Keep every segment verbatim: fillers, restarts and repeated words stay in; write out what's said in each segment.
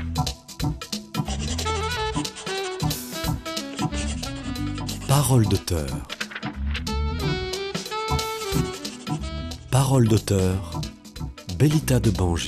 Parole d'auteur. Parole d'auteur, Bélita de Bangy.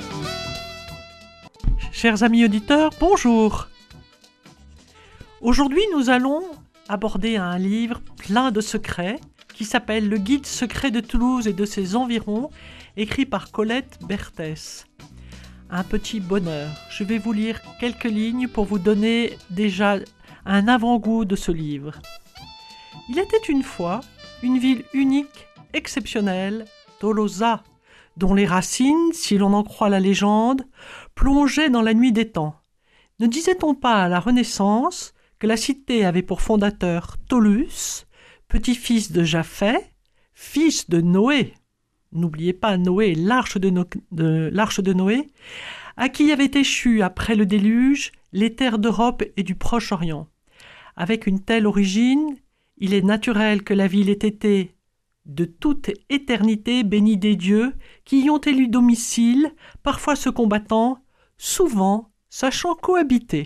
Chers amis auditeurs, bonjour. Aujourd'hui, nous allons aborder un livre plein de secrets qui s'appelle « Le guide secret de Toulouse et de ses environs », écrit par Colette Berthès. Un petit bonheur. Je vais vous lire quelques lignes pour vous donner déjà un avant-goût de ce livre. Il était une fois une ville unique, exceptionnelle, Tolosa, dont les racines, si l'on en croit la légende, plongeaient dans la nuit des temps. Ne disait-on pas à la Renaissance que la cité avait pour fondateur Tholus, petit-fils de Japhet, fils de Noé, n'oubliez pas Noé, l'arche de, no- de, l'arche de Noé, à qui avaient échu après le déluge les terres d'Europe et du Proche-Orient. Avec une telle origine, il est naturel que la ville ait été, de toute éternité, bénie des dieux qui y ont élu domicile, parfois se combattant, souvent sachant cohabiter.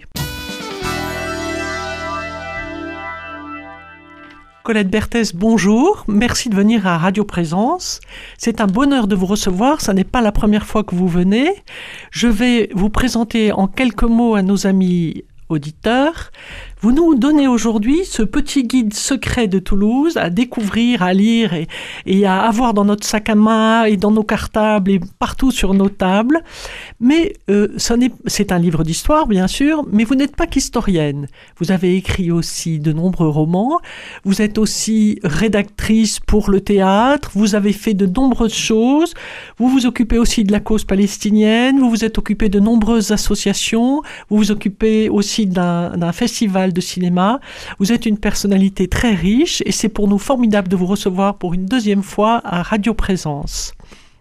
Colette Berthès, bonjour, merci de venir à Radio Présence. C'est un bonheur de vous recevoir, ça n'est pas la première fois que vous venez. Je vais vous présenter en quelques mots à nos amis auditeurs. Vous nous donnez aujourd'hui ce petit guide secret de Toulouse à découvrir, à lire et, et à avoir dans notre sac à main et dans nos cartables et partout sur nos tables. Mais euh, ça n'est, c'est un livre d'histoire, bien sûr, mais vous n'êtes pas qu'historienne. Vous avez écrit aussi de nombreux romans. Vous êtes aussi rédactrice pour le théâtre. Vous avez fait de nombreuses choses. Vous vous occupez aussi de la cause palestinienne. Vous vous êtes occupé de nombreuses associations. Vous vous occupez aussi d'un, d'un festival de cinéma. Vous êtes une personnalité très riche et c'est pour nous formidable de vous recevoir pour une deuxième fois à Radio Présence.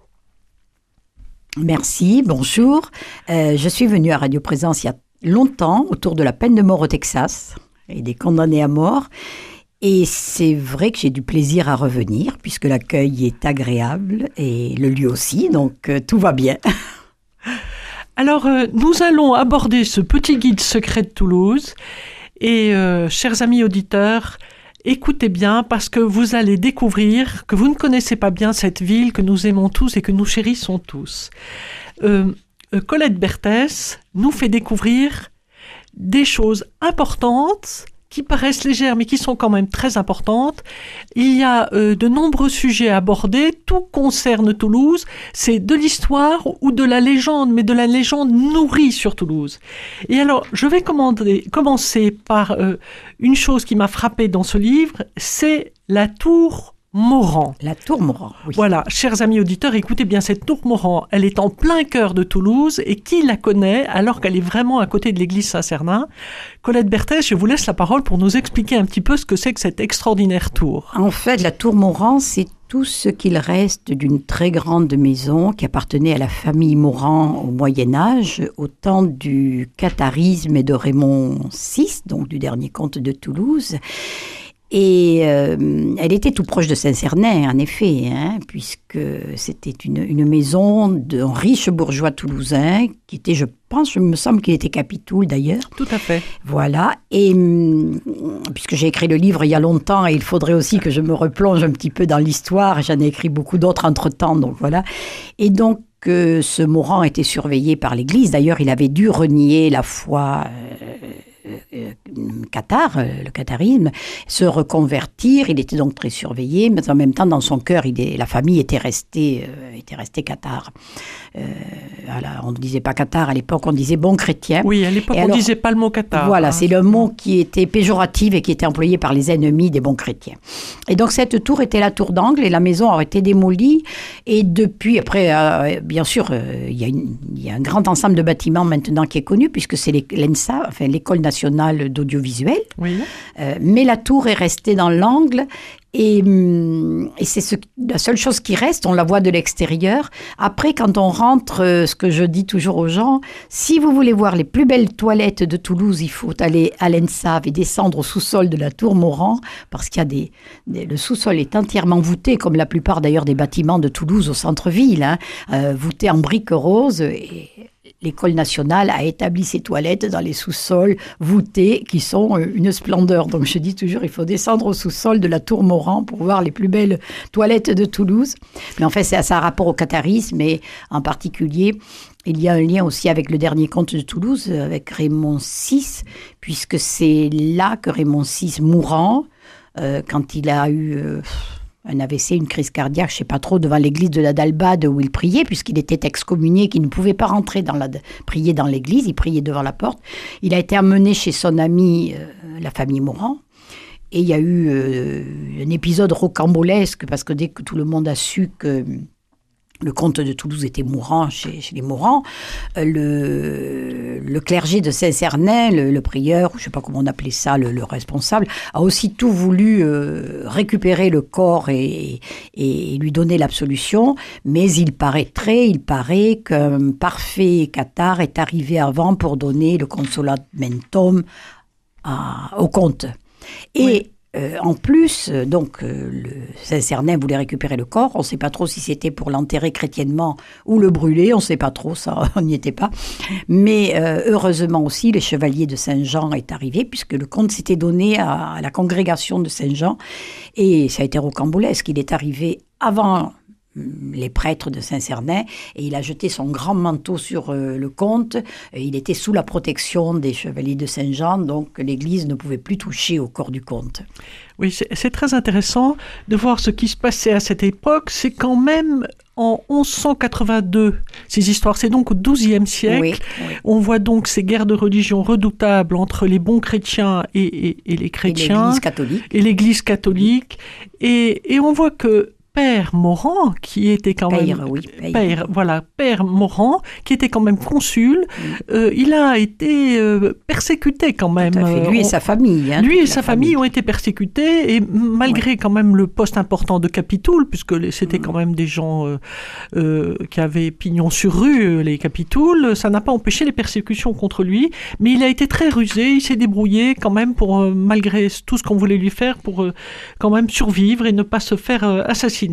Merci, bonjour. Euh, je suis venue à Radio Présence il y a longtemps autour de la peine de mort au Texas et des condamnés à mort. Et c'est vrai que j'ai du plaisir à revenir puisque l'accueil est agréable et le lieu aussi, donc euh, tout va bien. Alors, euh, nous allons aborder ce petit guide secret de Toulouse. Et euh, chers amis auditeurs, écoutez bien parce que vous allez découvrir que vous ne connaissez pas bien cette ville que nous aimons tous et que nous chérissons tous. Euh, euh, Colette Berthès nous fait découvrir des choses importantes qui paraissent légères mais qui sont quand même très importantes. Il y a euh, de nombreux sujets abordés, tout concerne Toulouse, c'est de l'histoire ou de la légende, mais de la légende nourrie sur Toulouse. Et alors, je vais commander, commencer par euh, une chose qui m'a frappée dans ce livre, c'est la tour Morand. La tour Morand, oui. Voilà, chers amis auditeurs, écoutez bien, cette tour Morand, elle est en plein cœur de Toulouse et qui la connaît alors qu'elle est vraiment à côté de l'église Saint-Cernin? Colette Berthès, je vous laisse la parole pour nous expliquer un petit peu ce que c'est que cette extraordinaire tour. En fait, la tour Morand, c'est tout ce qu'il reste d'une très grande maison qui appartenait à la famille Morand au Moyen-Âge, au temps du catharisme et de Raymond six, donc du dernier comte de Toulouse. Et euh, elle était tout proche de Saint-Cernin, en effet, hein, puisque c'était une, une maison d'un riche bourgeois toulousain, qui était, je pense, je me semble qu'il était Capitoul d'ailleurs. Tout à fait. Voilà, et hum, puisque j'ai écrit le livre il y a longtemps, et il faudrait aussi que je me replonge un petit peu dans l'histoire, j'en ai écrit beaucoup d'autres entre-temps, donc voilà. Et donc, euh, ce Morand était surveillé par l'Église, d'ailleurs, il avait dû renier la foi euh, Euh, cathare, le catharisme, se reconvertir. Il était donc très surveillé, mais en même temps, dans son cœur, il est, la famille était restée, euh, était restée cathare. Euh, voilà, on ne disait pas cathare à l'époque, on disait bon chrétien. Oui, à l'époque, et on ne disait pas le mot cathare. Voilà, hein, c'est le mot qui était péjoratif et qui était employé par les ennemis des bons chrétiens. Et donc, cette tour était la tour d'angle et la maison a été démolie. Et depuis, après, euh, bien sûr, euh, il y a une, il y a un grand ensemble de bâtiments maintenant qui est connu, puisque c'est l'E N S A, enfin l'École nationale d'audiovisuel. Oui. Euh, mais la tour est restée dans l'angle. Et, et c'est ce, la seule chose qui reste, on la voit de l'extérieur. Après, quand on rentre, euh, ce que je dis toujours aux gens, si vous voulez voir les plus belles toilettes de Toulouse, il faut aller à l'E N S A et descendre au sous-sol de la tour Morand, parce qu'il y a des, des le sous-sol est entièrement voûté, comme la plupart d'ailleurs des bâtiments de Toulouse au centre-ville, hein, euh, voûté en briques roses. Et l'École nationale a établi ses toilettes dans les sous-sols voûtés qui sont une splendeur. Donc je dis toujours, il faut descendre au sous-sol de la Tour Morand pour voir les plus belles toilettes de Toulouse. Mais en fait, ça a un rapport au catharisme et en particulier, il y a un lien aussi avec le dernier comte de Toulouse, avec Raymond six, puisque c'est là que Raymond six, mourant, euh, quand il a eu... Euh, un A V C, une crise cardiaque, je ne sais pas trop, devant l'église de la Dalbade où il priait, puisqu'il était excommunié, qu'il ne pouvait pas rentrer dans la, prier dans l'église, il priait devant la porte. Il a été amené chez son ami, euh, la famille Morand, et il y a eu euh, un épisode rocambolesque, parce que dès que tout le monde a su que le comte de Toulouse était mourant chez, chez les Morand, euh, le, le clergé de Saint-Cernin, le, le prieur, je ne sais pas comment on appelait ça, le, le responsable, a aussitôt voulu euh, récupérer le corps et, et, et lui donner l'absolution, mais il paraîtrait, il paraît qu'un parfait cathare est arrivé avant pour donner le consolamentum à, au comte. Et oui. Euh, en plus, euh, donc, euh, le Saint-Cernin voulait récupérer le corps. On ne sait pas trop si c'était pour l'enterrer chrétiennement ou le brûler. On ne sait pas trop, ça, on n'y était pas. Mais euh, heureusement aussi, le chevalier de Saint-Jean est arrivé, puisque le comte s'était donné à, à la congrégation de Saint-Jean. Et ça a été rocambolesque. Il est arrivé avant les prêtres de Saint-Cernin, et il a jeté son grand manteau sur euh, le comte. Et il était sous la protection des chevaliers de Saint-Jean, donc l'église ne pouvait plus toucher au corps du comte. Oui, c'est, c'est très intéressant de voir ce qui se passait à cette époque. C'est quand même en onze cent quatre-vingt-deux, ces histoires, c'est donc au douzième siècle. Oui, oui. On voit donc ces guerres de religion redoutables entre les bons chrétiens et, et, et les chrétiens. Et l'église catholique. Et l'église catholique. Et, et on voit que Père Morand, qui était quand Père, même... oui, Père. Père, voilà, Père Morand, qui était quand même consul, mm. euh, il a été euh, persécuté quand même. Tout à fait. Lui euh, et sa famille. Hein, lui et sa famille, famille ont été persécutés, et malgré ouais. quand même le poste important de Capitoul, puisque c'était mm. quand même des gens euh, euh, qui avaient pignon sur rue, les Capitouls, ça n'a pas empêché les persécutions contre lui, mais il a été très rusé, il s'est débrouillé quand même pour, euh, malgré tout ce qu'on voulait lui faire, pour euh, quand même survivre et ne pas se faire euh, assassiner.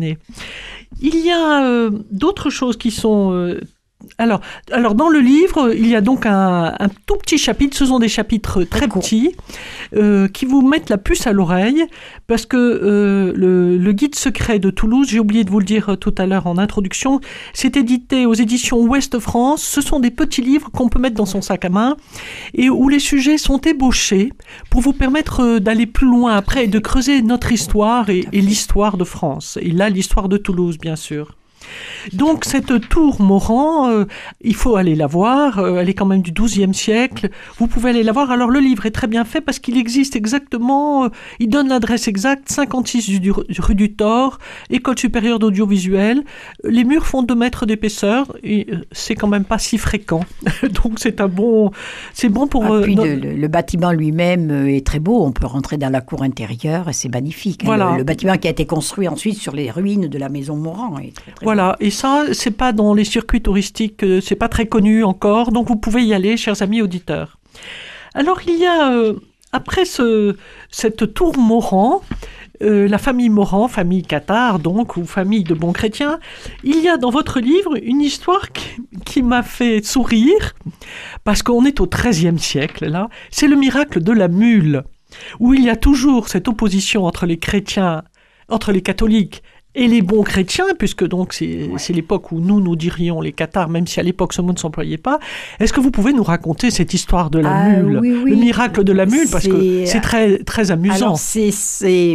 Il y a euh, d'autres choses qui sont... Euh, alors, alors, dans le livre, il y a donc un, un tout petit chapitre, ce sont des chapitres très petits, euh, qui vous mettent la puce à l'oreille, parce que euh, le, le guide secret de Toulouse, j'ai oublié de vous le dire tout à l'heure en introduction, c'est édité aux éditions Ouest France. Ce sont des petits livres qu'on peut mettre dans son sac à main, et où les sujets sont ébauchés pour vous permettre d'aller plus loin après et de creuser notre histoire et, et l'histoire de France. Et là, l'histoire de Toulouse, bien sûr. Donc cette tour Morand, euh, il faut aller la voir, euh, elle est quand même du douzième siècle, vous pouvez aller la voir. Alors le livre est très bien fait parce qu'il existe exactement, euh, il donne l'adresse exacte, cinquante-six du, rue du Thor, École supérieure d'audiovisuel, les murs font deux mètres d'épaisseur et euh, c'est quand même pas si fréquent, donc c'est un bon, c'est bon pour... Ah, puis euh, le, le bâtiment lui-même est très beau, on peut rentrer dans la cour intérieure et c'est magnifique. Voilà. Hein, le, le bâtiment qui a été construit ensuite sur les ruines de la maison Morand est très, très Voilà, beau. Et ça, c'est pas dans les circuits touristiques, c'est pas très connu encore, donc vous pouvez y aller, chers amis auditeurs. Alors il y a, euh, après ce, cette tour Morand, euh, la famille Morand, famille cathare donc, ou famille de bons chrétiens, il y a dans votre livre une histoire qui, qui m'a fait sourire, parce qu'on est au treizième siècle là, c'est le miracle de la mule, où il y a toujours cette opposition entre les chrétiens, entre les catholiques et les bons chrétiens, puisque donc c'est, ouais. c'est l'époque où nous, nous dirions les cathares, même si à l'époque ce mot ne s'employait pas. Est-ce que vous pouvez nous raconter cette histoire de la ah, mule, oui, oui. le miracle de la mule, parce c'est... que c'est très, très amusant. Alors c'est, c'est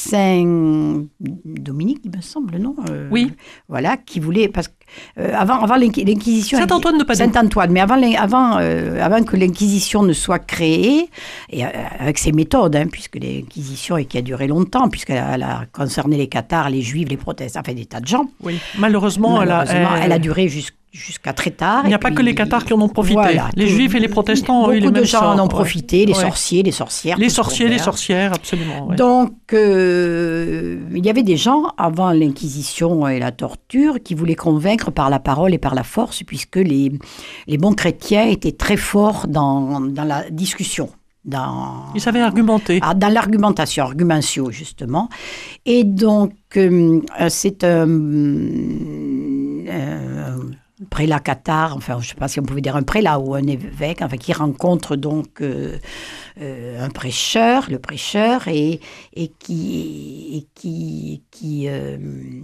Saint Dominique, il me semble, non euh, Oui. Voilà, qui voulait... Parce que Euh, avant, avant l'Inquisition... Saint-Antoine de Padoue. Saint-Antoine, mais avant, avant, euh, avant que l'Inquisition ne soit créée, et euh, avec ses méthodes, hein, puisque l'Inquisition, et qui a duré longtemps, puisqu'elle a, elle a concerné les cathares, les juifs, les protestants, enfin des tas de gens. Oui, malheureusement, malheureusement elle, a, elle... elle a duré jusqu'à jusqu'à très tard. Il n'y a pas puis, que les cathares qui en ont profité. Voilà, tout, les juifs et les protestants ont eu les mêmes Beaucoup de gens sorts, en ont ouais. profité, les ouais. sorciers, les sorcières. Les sorciers, les sorcières, absolument. Ouais. Donc, euh, il y avait des gens, avant l'Inquisition et la torture, qui voulaient convaincre par la parole et par la force, puisque les, les bons chrétiens étaient très forts dans, dans la discussion. Dans, Ils savaient argumenter. Dans l'argumentation, argumentio, justement. Et donc, euh, c'est un... Euh, prélat cathare, enfin, je ne sais pas si on pouvait dire un prélat ou un évêque, enfin, qui rencontre donc euh, euh, un prêcheur, le prêcheur, et, et qui... Et qui, qui euh,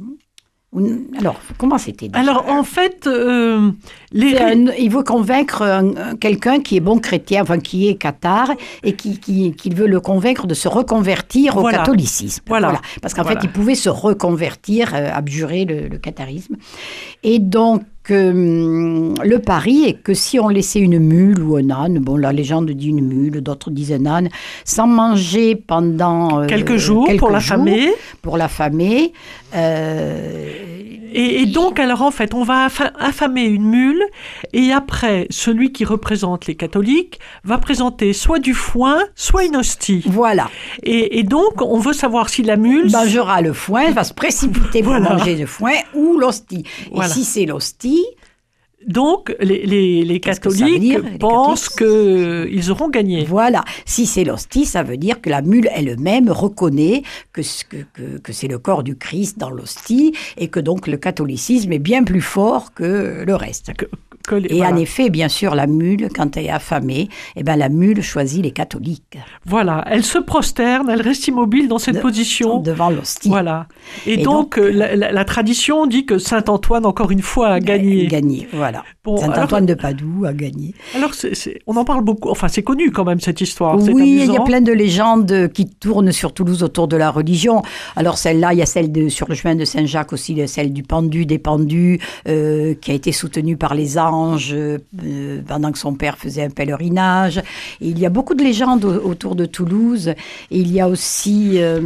alors, comment c'était déjà? Alors, en fait, euh, les... un, il veut convaincre un, quelqu'un qui est bon chrétien, enfin, qui est cathare, et qui, qui, qui veut le convaincre de se reconvertir au voilà. catholicisme. Voilà. voilà. Parce qu'en voilà. fait, il pouvait se reconvertir, euh, abjurer le, le catharisme. Et donc, euh, le pari est que si on laissait une mule ou un âne, bon, la légende dit une mule, d'autres disent un âne, sans manger pendant... Euh, quelques jours quelques pour l'affamer. Jours, pour l'affamer. Euh, et, et donc, alors en fait, on va affamer une mule, et après, celui qui représente les catholiques va présenter soit du foin, soit une hostie. Voilà. Et, et donc, on veut savoir si la mule... mangera le foin, va se précipiter pour voilà. manger le foin, ou l'hostie. Et voilà. si c'est l'hostie... Donc, les, les, les catholiques dire, les pensent qu'ils auront gagné. Voilà. Si c'est l'hostie, ça veut dire que la mule elle-même reconnaît que, que, que, que c'est le corps du Christ dans l'hostie et que donc le catholicisme est bien plus fort que le reste. Que, que les, et voilà. en effet, bien sûr, la mule, quand elle est affamée, eh ben, la mule choisit les catholiques. Voilà. Elle se prosterne, elle reste immobile dans cette De, position. Devant l'hostie. Voilà. Et, et donc, donc la, la, la tradition dit que saint Antoine, encore une fois, a gagné. Gagné, voilà. Bon, Saint-Antoine de Padoue a gagné. Alors, c'est, c'est, on en parle beaucoup. Enfin, c'est connu quand même, cette histoire. Oui, c'est amusant. Il y a plein de légendes qui tournent sur Toulouse autour de la religion. Alors, celle-là, il y a celle de, sur le chemin de Saint-Jacques aussi, celle du pendu, des pendus, euh, qui a été soutenue par les anges euh, pendant que son père faisait un pèlerinage. Et il y a beaucoup de légendes autour de Toulouse. Et il y a aussi... Euh,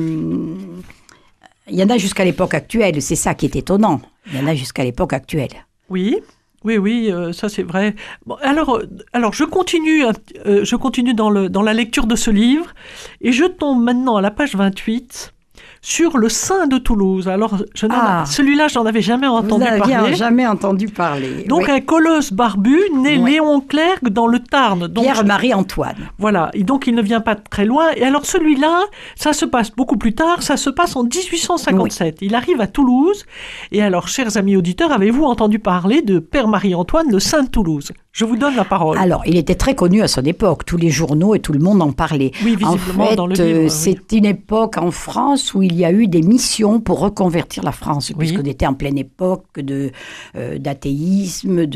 il y en a jusqu'à l'époque actuelle. C'est ça qui est étonnant. Il y en a jusqu'à l'époque actuelle. Oui. Oui, oui, euh, ça c'est vrai. Bon, alors, euh, alors je continue, euh, je continue dans, le, dans la lecture de ce livre et je tombe maintenant à la page vingt-huit sur le saint de Toulouse. Alors, je ah, celui-là, je n'en avais jamais entendu vous parler. jamais entendu parler. Donc, oui. un colosse barbu né oui. Léon Clerc dans le Tarn. Donc, Pierre-Marie-Antoine. Voilà, et donc il ne vient pas de très loin. Et alors, celui-là, ça se passe beaucoup plus tard, ça se passe en dix-huit cent cinquante-sept. Oui. Il arrive à Toulouse. Et alors, chers amis auditeurs, avez-vous entendu parler de Père Marie-Antoine, le saint de Toulouse ? Je vous donne la parole. Alors, il était très connu à son époque. Tous les journaux et tout le monde en parlait. Oui, visiblement, en fait, dans le livre. C'est oui. une époque en France où il y a eu des missions pour reconvertir la France, oui. puisqu'on était en pleine époque de, euh, d'athéisme,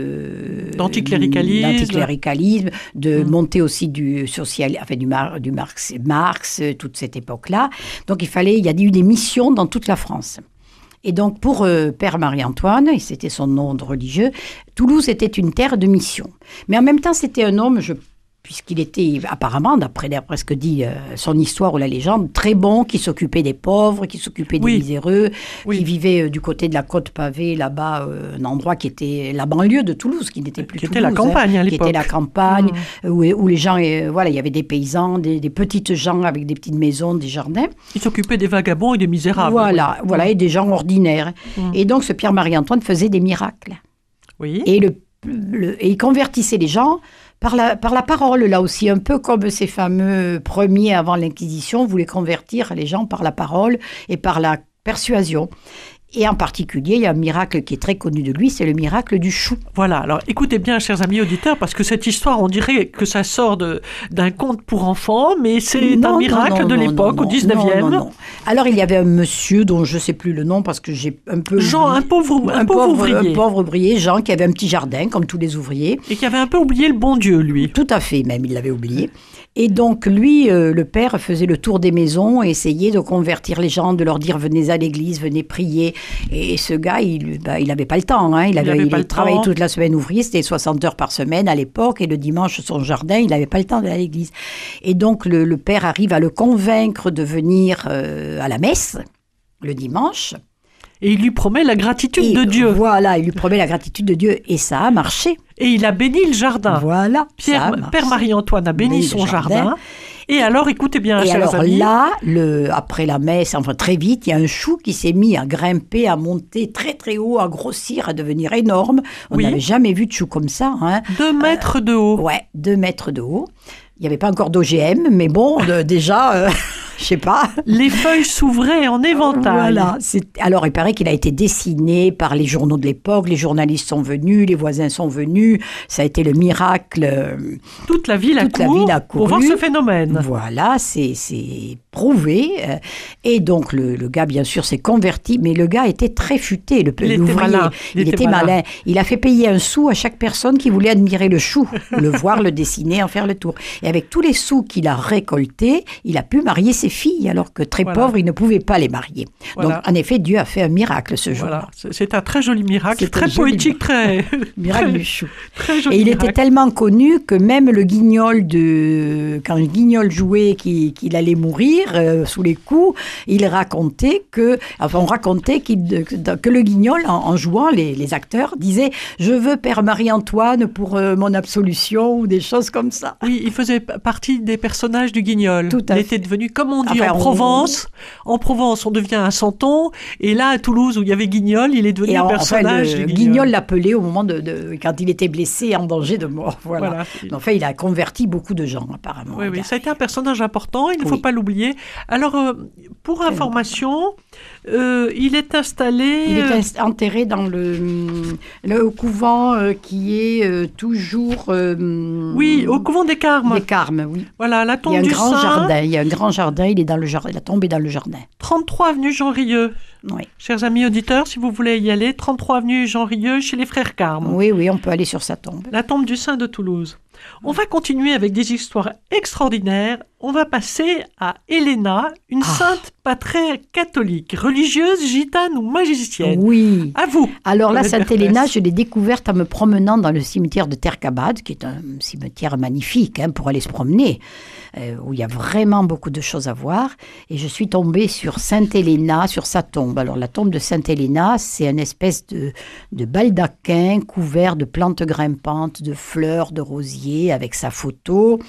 de, d'anticléricalisme, d'anticléricalisme de hum. montée aussi du social, enfin, du, Mar, du Marx, Marx, toute cette époque-là. Donc, il fallait, il y a eu des missions dans toute la France. Et donc, pour euh, Père Marie-Antoine, et c'était son nom de religieux, Toulouse était une terre de mission. Mais en même temps, c'était un homme, je, puisqu'il était apparemment, d'après, d'après ce que dit euh, son histoire ou la légende, très bon, qui s'occupait des pauvres, qui s'occupait des oui. miséreux, oui. qui vivait euh, du côté de la côte pavée, là-bas, euh, un endroit qui était la banlieue de Toulouse, qui n'était plus qui Toulouse. Était la campagne hein, à l'époque. Qui était la campagne, mmh. où, où les gens, euh, voilà, il y avait des paysans, des, des petites gens avec des petites maisons, des jardins. Il s'occupait des vagabonds et des misérables. Voilà, oui. voilà, et des gens ordinaires. Mmh. Et donc, ce Pierre-Marie-Antoine faisait des miracles. Oui. Et, le, le, et il convertissait les gens par la, par la parole, là aussi, un peu comme ces fameux premiers avant l'Inquisition voulaient convertir les gens par la parole et par la persuasion. Et en particulier, il y a un miracle qui est très connu de lui, c'est le miracle du chou. Voilà, alors écoutez bien, chers amis auditeurs, parce que cette histoire, on dirait que ça sort de, d'un conte pour enfants, mais c'est non, un miracle non, non, de l'époque, non, non, au dix-neuvième. Non, non, non. Alors, il y avait un monsieur dont je ne sais plus le nom, parce que j'ai un peu... Jean, oublié, un pauvre, un, un pauvre, pauvre ouvrier. Un pauvre ouvrier, Jean, qui avait un petit jardin, comme tous les ouvriers. Et qui avait un peu oublié le bon Dieu, lui. Tout à fait, même, il l'avait oublié. Et donc, lui, euh, le père, faisait le tour des maisons et essayait de convertir les gens, de leur dire « venez à l'église, venez prier ». Et ce gars, il bah, n'avait pas le temps. Hein. Il, avait, il, avait il travaillait toute la semaine ouvrier, c'était soixante heures par semaine à l'époque. Et le dimanche, son jardin, il n'avait pas le temps d'aller à l'église. Et donc, le, le père arrive à le convaincre de venir euh, à la messe le dimanche. Et il lui promet la gratitude et de Dieu. Voilà, il lui promet la gratitude de Dieu. Et ça a marché. Et il a béni le jardin. Voilà, Pierre, Père Marie-Antoine a béni, béni son jardin. jardin. Et alors, écoutez bien, et chers alors amis. là, le, après la messe, enfin très vite, il y a un chou qui s'est mis à grimper, à monter très très haut, à grossir, à devenir énorme. On n'avait oui. jamais vu de chou comme ça. Hein. Deux mètres euh, de haut. Ouais, deux mètres de haut. Il n'y avait pas encore d'O G M, mais bon, de, déjà... Euh... je sais pas. Les feuilles s'ouvraient en éventail. Voilà. C'est... Alors, il paraît qu'il a été dessiné par les journaux de l'époque. Les journalistes sont venus, les voisins sont venus. Ça a été le miracle. Toute la ville a, Toute couru, la ville a couru pour voir ce phénomène. Voilà, c'est, c'est prouvé. Et donc, le, le gars, bien sûr, s'est converti. Mais le gars était très futé, le, il l'ouvrier. Était malin. Il, il était, était malin. malin. Il a fait payer un sou à chaque personne qui voulait admirer le chou, le voir, le dessiner, en faire le tour. Et avec tous les sous qu'il a récoltés, il a pu marier ses filles, alors que très voilà. pauvre, il ne pouvait pas les marier. Voilà. Donc, en effet, Dieu a fait un miracle ce jour-là. Voilà. C'est un très joli miracle, c'est très poétique, très... miracle du chou. Très joli Et il miracle. était tellement connu que même le guignol, de... quand le guignol jouait qu'il, qu'il allait mourir euh, sous les coups, il racontait que, enfin, on racontait qu'il, que le guignol, en, en jouant, les, les acteurs disaient « Je veux Père Marie-Antoine pour euh, mon absolution » ou des choses comme ça. Oui, il faisait partie des personnages du guignol. Tout à il fait. était devenu, comme on dit enfin, en on... Provence, en Provence, on devient un santon, et là, à Toulouse, où il y avait Guignol, il est devenu un personnage enfin, le du Guignol. Guignol l'appelait au moment de, de, quand il était blessé, en danger de mort. Voilà. voilà. Enfin, il a converti beaucoup de gens, apparemment. Oui, oui, ça a été un personnage important, il ne oui. faut pas l'oublier. Alors, euh, pour information, euh, il est installé... Il est enterré dans le, le couvent euh, qui est euh, toujours... Euh, oui, au couvent des Carmes. Des Carmes, oui. Voilà, la tombe il y a un du grand Saint. jardin. Il y a un grand jardin, il est dans le jardin, la tombe est dans le jardin. trente-trois avenue Jean Rieux. Oui. Chers amis auditeurs, si vous voulez y aller, trente-trois avenue Jean Rieux, chez les frères Carmes. Oui, oui, on peut aller sur sa tombe. La tombe du Saint de Toulouse. On va continuer avec des histoires extraordinaires. On va passer à Helena, une ah. sainte pas très catholique, religieuse, gitane ou magicienne. Oui. À vous. Alors là, sainte Helena, je l'ai découverte en me promenant dans le cimetière de Terre-Cabade, qui est un cimetière magnifique hein, pour aller se promener, euh, où il y a vraiment beaucoup de choses à voir. Et je suis tombée sur sainte Helena, sur sa tombe. Alors la tombe de sainte Helena, c'est une espèce de, de baldaquin couvert de plantes grimpantes, de fleurs, de rosiers, avec sa photo.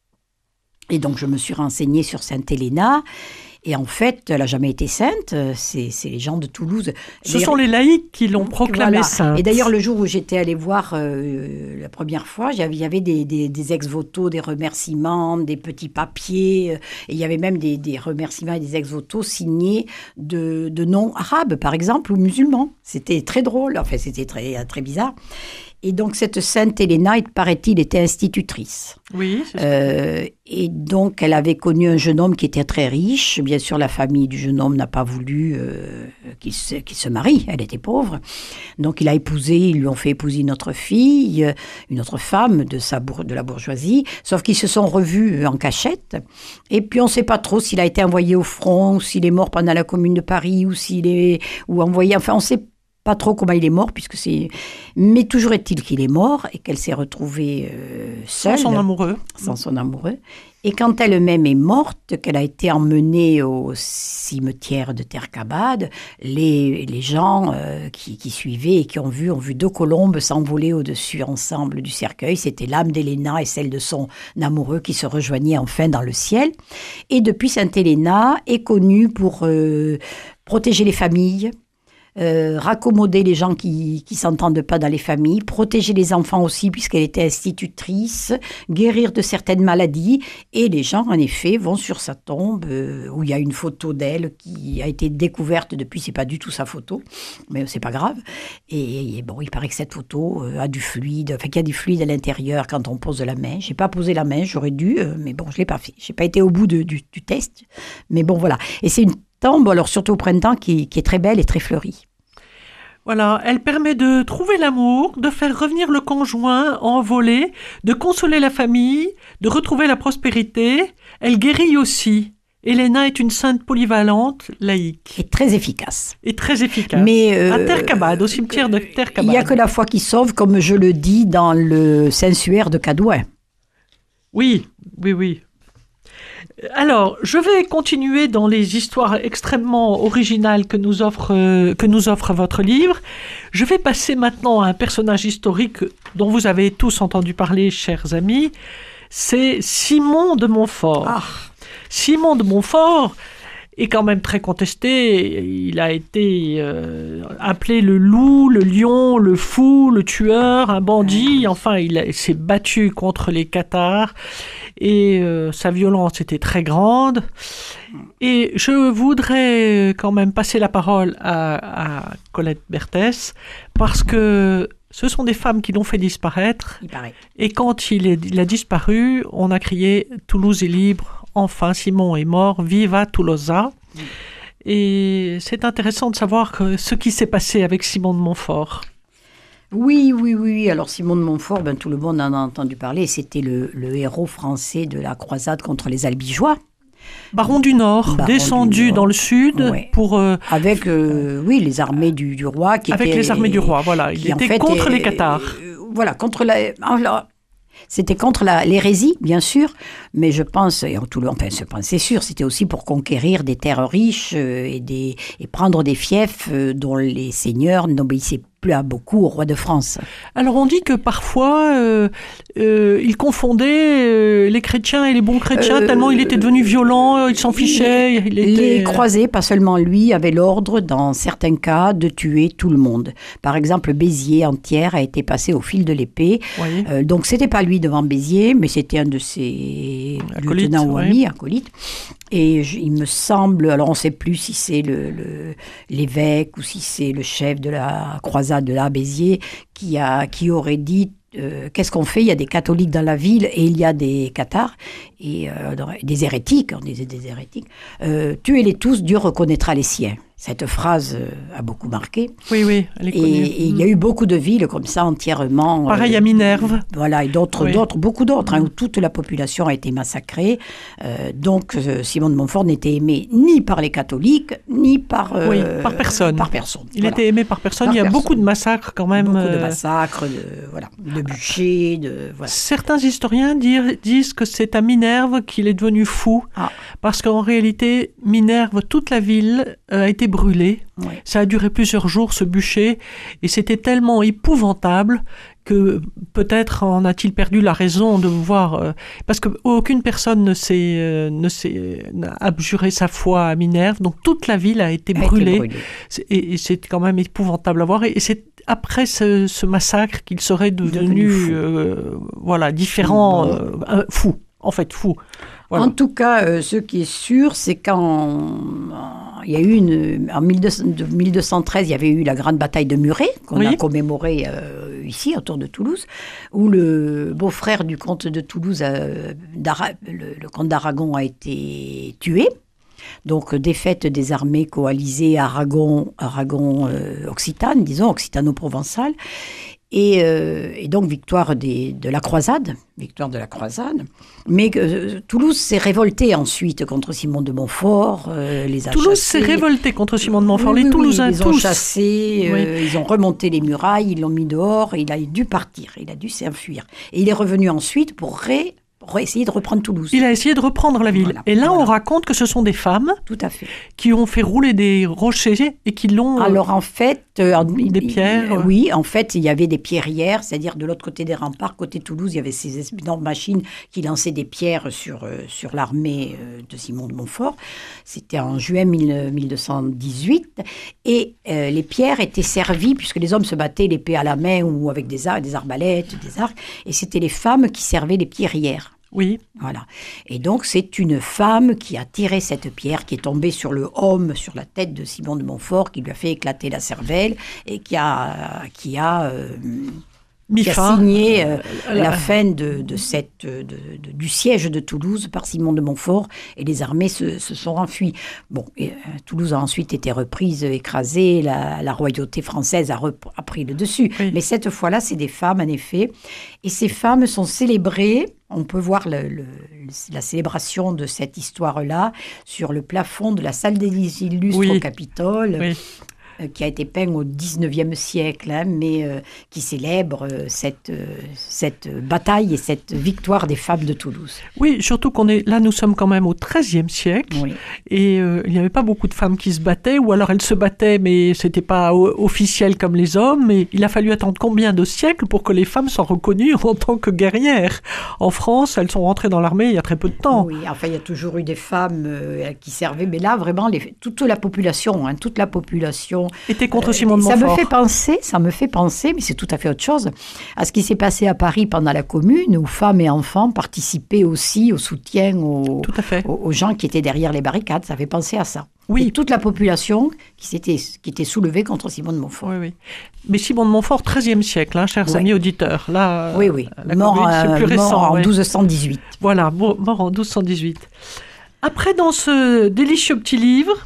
Et donc, je me suis renseignée sur sainte Helena. Et en fait, elle n'a jamais été sainte. C'est, c'est les gens de Toulouse. Ce les... sont les laïcs qui l'ont proclamée voilà. sainte. Et d'ailleurs, le jour où j'étais allée voir euh, la première fois, il y avait des, des, des ex-voto, des remerciements, des petits papiers. Et il y avait même des, des remerciements et des ex-voto signés de, de noms arabes, par exemple, ou musulmans. C'était très drôle. Enfin, c'était très, très bizarre. Et donc, cette sainte Helena, il paraît-il, était institutrice. Oui, c'est ça. Euh, et donc, elle avait connu un jeune homme qui était très riche. Bien sûr, la famille du jeune homme n'a pas voulu euh, qu'il, se, qu'il se marie. Elle était pauvre. Donc, il a épousé, ils lui ont fait épouser une autre fille, une autre femme de, sa, de la bourgeoisie. Sauf qu'ils se sont revus en cachette. Et puis, on ne sait pas trop s'il a été envoyé au front, ou s'il est mort pendant la Commune de Paris, ou s'il est ou envoyé... Enfin, on ne sait pas trop comment il est mort, puisque c'est... Mais toujours est-il qu'il est mort et qu'elle s'est retrouvée euh, seule. Sans son amoureux. Sans son amoureux. Et quand elle-même est morte, qu'elle a été emmenée au cimetière de Terre-Cabade, les, les gens euh, qui, qui suivaient et qui ont vu, ont vu deux colombes s'envoler au-dessus ensemble du cercueil. C'était l'âme d'Héléna et celle de son amoureux qui se rejoignaient enfin dans le ciel. Et depuis, sainte Héléna est connue pour euh, protéger les familles, Euh, raccommoder les gens qui qui s'entendent pas dans les familles, protéger les enfants aussi puisqu'elle était institutrice, guérir de certaines maladies. Et les gens, en effet, vont sur sa tombe euh, où il y a une photo d'elle qui a été découverte depuis. C'est pas du tout sa photo, mais c'est pas grave. Et, et bon, il paraît que cette photo euh, a du fluide, enfin qu'il y a du fluide à l'intérieur quand on pose la main. J'ai pas posé la main, j'aurais dû, euh, mais bon, je l'ai pas fait. J'ai pas été au bout de, du, du test, mais bon voilà. Et c'est une tombe, alors surtout au printemps, qui, qui est très belle et très fleurie. Voilà, elle permet de trouver l'amour, de faire revenir le conjoint envolé, de consoler la famille, de retrouver la prospérité. Elle guérit aussi. Helena est une sainte polyvalente, laïque. Et très efficace. Et très efficace. Mais euh, à Terre-Cabade, au cimetière de Terre-Cabade. Il n'y a que la foi qui sauve, comme je le dis dans le Saint-Suaire de Cadouin. Oui, oui, oui. Alors, je vais continuer dans les histoires extrêmement originales que nous offre, euh, que nous offre votre livre. Je vais passer maintenant à un personnage historique dont vous avez tous entendu parler, chers amis. C'est Simon de Montfort. Ah. Simon de Montfort est quand même très contesté. Il a été euh, appelé le loup, le lion, le fou, le tueur, un bandit. Enfin, il, a, il s'est battu contre les cathares et euh, sa violence était très grande. Et je voudrais quand même passer la parole à, à Colette Berthès parce que ce sont des femmes qui l'ont fait disparaître. Il paraît. Et quand il, est, il a disparu, on a crié « Toulouse est libre, enfin Simon est mort, viva Toulouse ». Et c'est intéressant de savoir que ce qui s'est passé avec Simon de Montfort. Oui, oui, oui. Alors Simon de Montfort, ben, tout le monde en a entendu parler. C'était le, le héros français de la croisade contre les Albigeois. Baron du Nord, Baron descendu du Nord. dans le sud Ouais. pour... Euh, avec, euh, oui, les armées du, du roi. Qui avec étaient, les armées du roi, voilà. Il qui, en était fait, contre est- les cathares. euh, voilà, contre la... alors, c'était contre la, l'hérésie, bien sûr, mais je pense, et en tout le, enfin, je pense, c'est sûr, c'était aussi pour conquérir des terres riches euh, et, des, et prendre des fiefs euh, dont les seigneurs n'obéissaient plus à beaucoup au roi de France. Alors on dit que parfois euh, euh, il confondait euh, les chrétiens et les bons chrétiens Euh, tellement il était devenu violent, il s'en fichait. Il était... Les croisés, pas seulement lui, avaient l'ordre, dans certains cas, de tuer tout le monde. Par exemple, Béziers entière a été passé au fil de l'épée. Oui. Euh, donc, c'était pas lui devant Béziers, mais c'était un de ses Acolytes, lieutenants ou ouais. amis, acolytes. Et je- il me semble, alors on ne sait plus si c'est le, le- l'évêque ou si c'est le chef de la croisade de la Béziers qui, a, qui aurait dit euh, qu'est-ce qu'on fait? Il y a des catholiques dans la ville et il y a des cathares et euh, des hérétiques, on disait des hérétiques. Euh, tuez-les tous, Dieu reconnaîtra les siens. Cette phrase euh, a beaucoup marqué. Oui, oui, elle est Et, connue. et il y a eu beaucoup de villes comme ça entièrement. Pareil euh, à Minerve. Voilà, et d'autres, Oui. d'autres, beaucoup d'autres, hein, où toute la population a été massacrée. Euh, donc, euh, Simon de Montfort n'était aimé ni par les catholiques, ni par, euh, Oui, par personne. Par personne. Il Voilà. était aimé par personne. Par il y a personne. beaucoup de massacres quand même. Beaucoup de euh, massacres, de, voilà, de bûchers, de voilà. Certains historiens dire- disent que c'est à Minerve qu'il est devenu fou, Ah. parce qu'en réalité, Minerve, toute la ville euh, a été brûlée. Ouais. Ça a duré plusieurs jours, ce bûcher, et c'était tellement épouvantable que peut-être en a-t-il perdu la raison de voir... euh, parce qu'aucune personne ne s'est, euh, ne s'est, n'a abjuré sa foi à Minerve, donc toute la ville a été A été brûlée. brûlé. C'est- Et, et c'est quand même épouvantable à voir. Et, et c'est après ce, ce massacre qu'il serait devenu, Devenu fou. euh, voilà, différent, Bon. euh, euh, fou, en fait, fou. Voilà. En tout cas, euh, ce qui est sûr, c'est quand il y a eu une, en mille deux cents de mille deux cent treize, il y avait eu la grande bataille de Muret, qu'on Oui. a commémorée euh, ici, autour de Toulouse, où le beau-frère du comte de Toulouse, euh, d'Ara- le, le comte d'Aragon, a été tué. Donc, défaite des armées coalisées Aragon, Aragon euh, Occitane, disons, occitano-provençale. Et, euh, et donc, victoire des, de la croisade, victoire de la croisade. Mais euh, Toulouse s'est révoltée ensuite contre Simon de Montfort, euh, les a Toulouse chassés. s'est révolté contre Simon de Montfort, Oui, les oui, oui, Toulousains ils les ont tous. chassés, euh, ils ont remonté les murailles, ils l'ont mis dehors, et il a dû partir, il a dû s'enfuir. Et il est revenu ensuite pour ré, ré- essayer de reprendre Toulouse. Il a essayé de reprendre la ville. Voilà, et là, voilà. on raconte que ce sont des femmes Tout à fait. qui ont fait rouler des rochers et qui l'ont... euh, Alors en fait, euh, en- Des il- pierres, euh, ouais. oui, en fait, il y avait des pierrières, c'est-à-dire de l'autre côté des remparts, côté Toulouse, il y avait ces énormes machines qui lançaient des pierres sur euh, sur l'armée euh, de Simon de Montfort. C'était en juin mille deux cent dix-huit, et euh, les pierres étaient servies puisque les hommes se battaient l'épée à la main ou avec des arcs, des arbalètes, des arcs, et c'était les femmes qui servaient les pierrières. Oui, Voilà. Et donc, c'est une femme qui a tiré cette pierre, qui est tombée sur le homme, sur la tête de Simon de Montfort, qui lui a fait éclater la cervelle et qui a, qui a, euh, mis qui a fin. signé euh, euh, la la- fin de, de cette, de, de- du siège de Toulouse par Simon de Montfort, et les armées se, se sont enfuies. Bon, et, euh, Toulouse a ensuite été reprise, écrasée, la, la royauté française a, rep- a pris le dessus. Oui. Mais cette fois-là, c'est des femmes, en effet, et ces femmes sont célébrées. On peut voir le- le- la célébration de cette histoire-là sur le plafond de la salle des illustres Oui. au Capitole. Oui. euh, qui a été peint au dix-neuvième siècle, hein, mais euh, qui célèbre euh, cette, euh, cette bataille et cette victoire des femmes de Toulouse. Oui, surtout qu'on est là, nous sommes quand même au treizième siècle, Oui. et euh, il n'y avait pas beaucoup de femmes qui se battaient, ou alors elles se battaient, mais c'était pas o- officiel comme les hommes, et il a fallu attendre combien de siècles pour que les femmes soient reconnues en tant que guerrières. En France, elles sont rentrées dans l'armée il y a très peu de temps. Oui, enfin, il y a toujours eu des femmes euh, qui servaient, mais là, vraiment, les, toute la population, hein, toute la population... Était contre euh, Simon de ça Montfort. me fait penser, ça me fait penser, mais c'est tout à fait autre chose, à ce qui s'est passé à Paris pendant la Commune, où femmes et enfants participaient aussi au soutien aux, Tout à fait. aux, aux gens qui étaient derrière les barricades. Ça fait penser à ça. Oui. Et toute la population qui s'était qui était soulevée contre Simon de Montfort. Oui, oui. Mais Simon de Montfort, treizième siècle, hein, chers Ouais. amis auditeurs. Là, Oui, oui. la Mort, Commune, c'est euh, plus mort récent. en ouais. douze cent dix-huit. Voilà, mo- mort en douze cent dix-huit. Après, dans ce délicieux petit livre,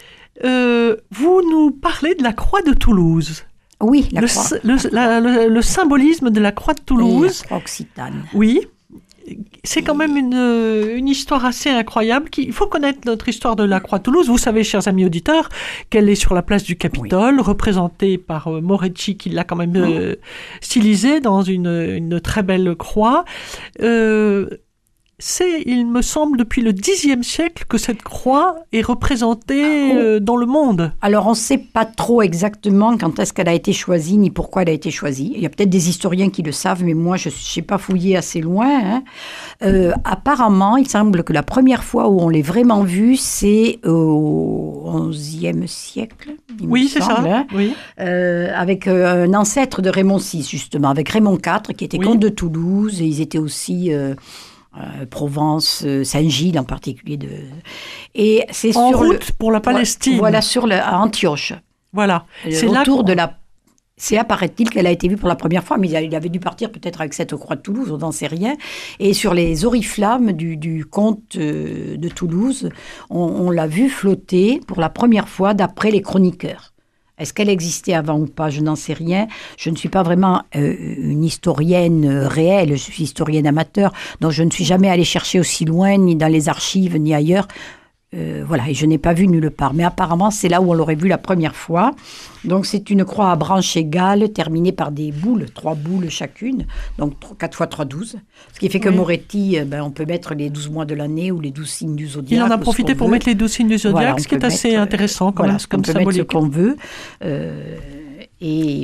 euh, vous nous parlez de la croix de Toulouse. Oui, la le, croix. sy- le, la- le- le symbolisme de la croix de Et Toulouse. la croix occitane. Oui. C'est quand même une, une histoire assez incroyable. qui- Il faut connaître notre histoire de la croix de Toulouse. Vous savez, chers amis auditeurs, qu'elle est sur la place du Capitole, représentée par euh, Moretti, qui l'a quand même euh, stylisée dans une, une très belle croix. Euh, c'est, il me semble, depuis le dixième siècle que cette croix est représentée Ah, oh. euh, dans le monde. Alors, on ne sait pas trop exactement quand est-ce qu'elle a été choisie, ni pourquoi elle a été choisie. Il y a peut-être des historiens qui le savent, mais moi, je n'ai pas fouillé assez loin. hein. Euh, apparemment, il semble que la première fois où on l'ait vraiment vue, c'est au onzième siècle, il me Oui, c'est semble, ça. hein. Oui. Euh, avec euh, un ancêtre de Raymond six, justement, avec Raymond quatre, qui était Oui. comte de Toulouse, et ils étaient aussi... euh, euh, Provence, euh, Saint-Gilles en particulier. De... Et c'est En sur route le... pour la Palestine. Voilà, sur le... à Antioche. Voilà. C'est là autour qu'on- de la... C'est là, paraît-il, qu'elle a été vue pour la première fois, mais il avait dû partir peut-être avec cette croix de Toulouse, on n'en sait rien. Et sur les oriflammes du, du comte euh, de Toulouse, on, on l'a vue flotter pour la première fois d'après les chroniqueurs. Est-ce qu'elle existait avant ou pas? Je n'en sais rien. Je ne suis pas vraiment euh, une historienne euh, réelle, je suis historienne amateur, donc je ne suis jamais allée chercher aussi loin, ni dans les archives, ni ailleurs. Euh, voilà, et je n'ai pas vu nulle part. Mais apparemment, c'est là où on l'aurait vu la première fois. Donc, c'est une croix à branches égales, terminée par des boules, trois boules chacune, donc quatre fois trois, douze. Ce qui fait que Oui. Moretti, euh, ben, on peut mettre les douze mois de l'année ou les douze signes du zodiaque. Il en a ou ce profité qu'on pour veut. mettre les douze signes du zodiaque, Voilà, on ce qui est peut assez mettre, euh, intéressant quand voilà, même comme on peut symbolique. mettre ce qu'on veut. Euh, et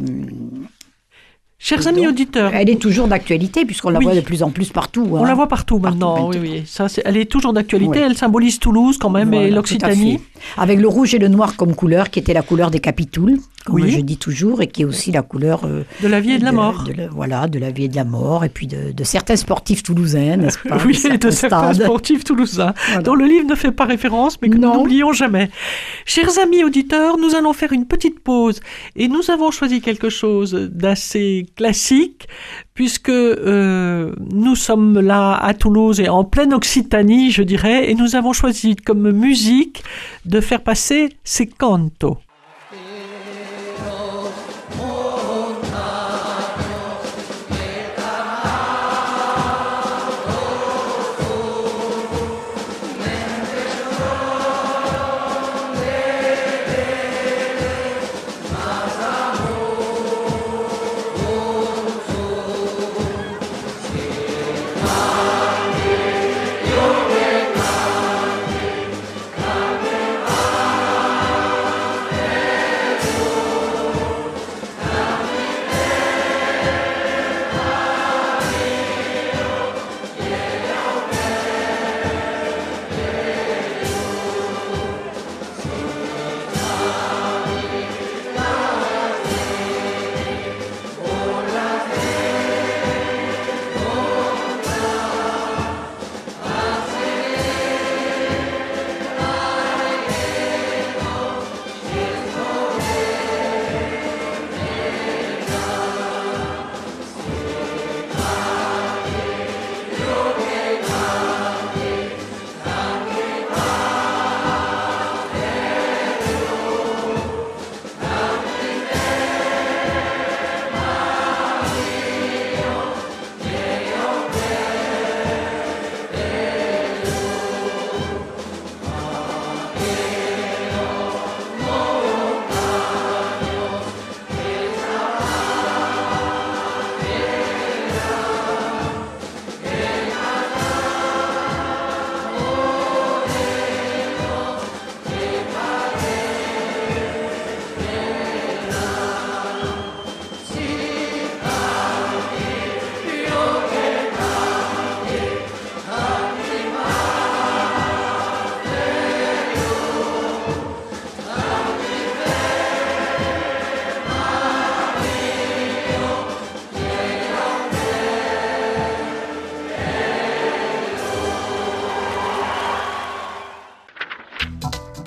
Chers Et amis donc, auditeurs, elle est toujours d'actualité puisqu'on la Oui. voit de plus en plus partout. on hein. la voit partout maintenant. Partout oui, maintenant. oui. Ça, c'est- elle est toujours d'actualité. Oui. Elle symbolise Toulouse quand même Voilà, et tout à l'Occitanie. fait. Avec le rouge et le noir comme couleur, qui était la couleur des capitouls, comme Oui. je dis toujours, et qui est aussi la couleur euh, De la vie et de la mort. de la- voilà, de la vie et de la mort, et puis de, de certains sportifs toulousains, n'est-ce pas? Oui, et de certains stades. sportifs toulousains, Voilà. dont le livre ne fait pas référence, mais que nous Non. n'oublions jamais. Chers amis auditeurs, nous allons faire une petite pause, et nous avons choisi quelque chose d'assez classique, puisque euh, nous sommes là à Toulouse et en pleine Occitanie, je dirais, et nous avons choisi comme musique de faire passer ces cantos.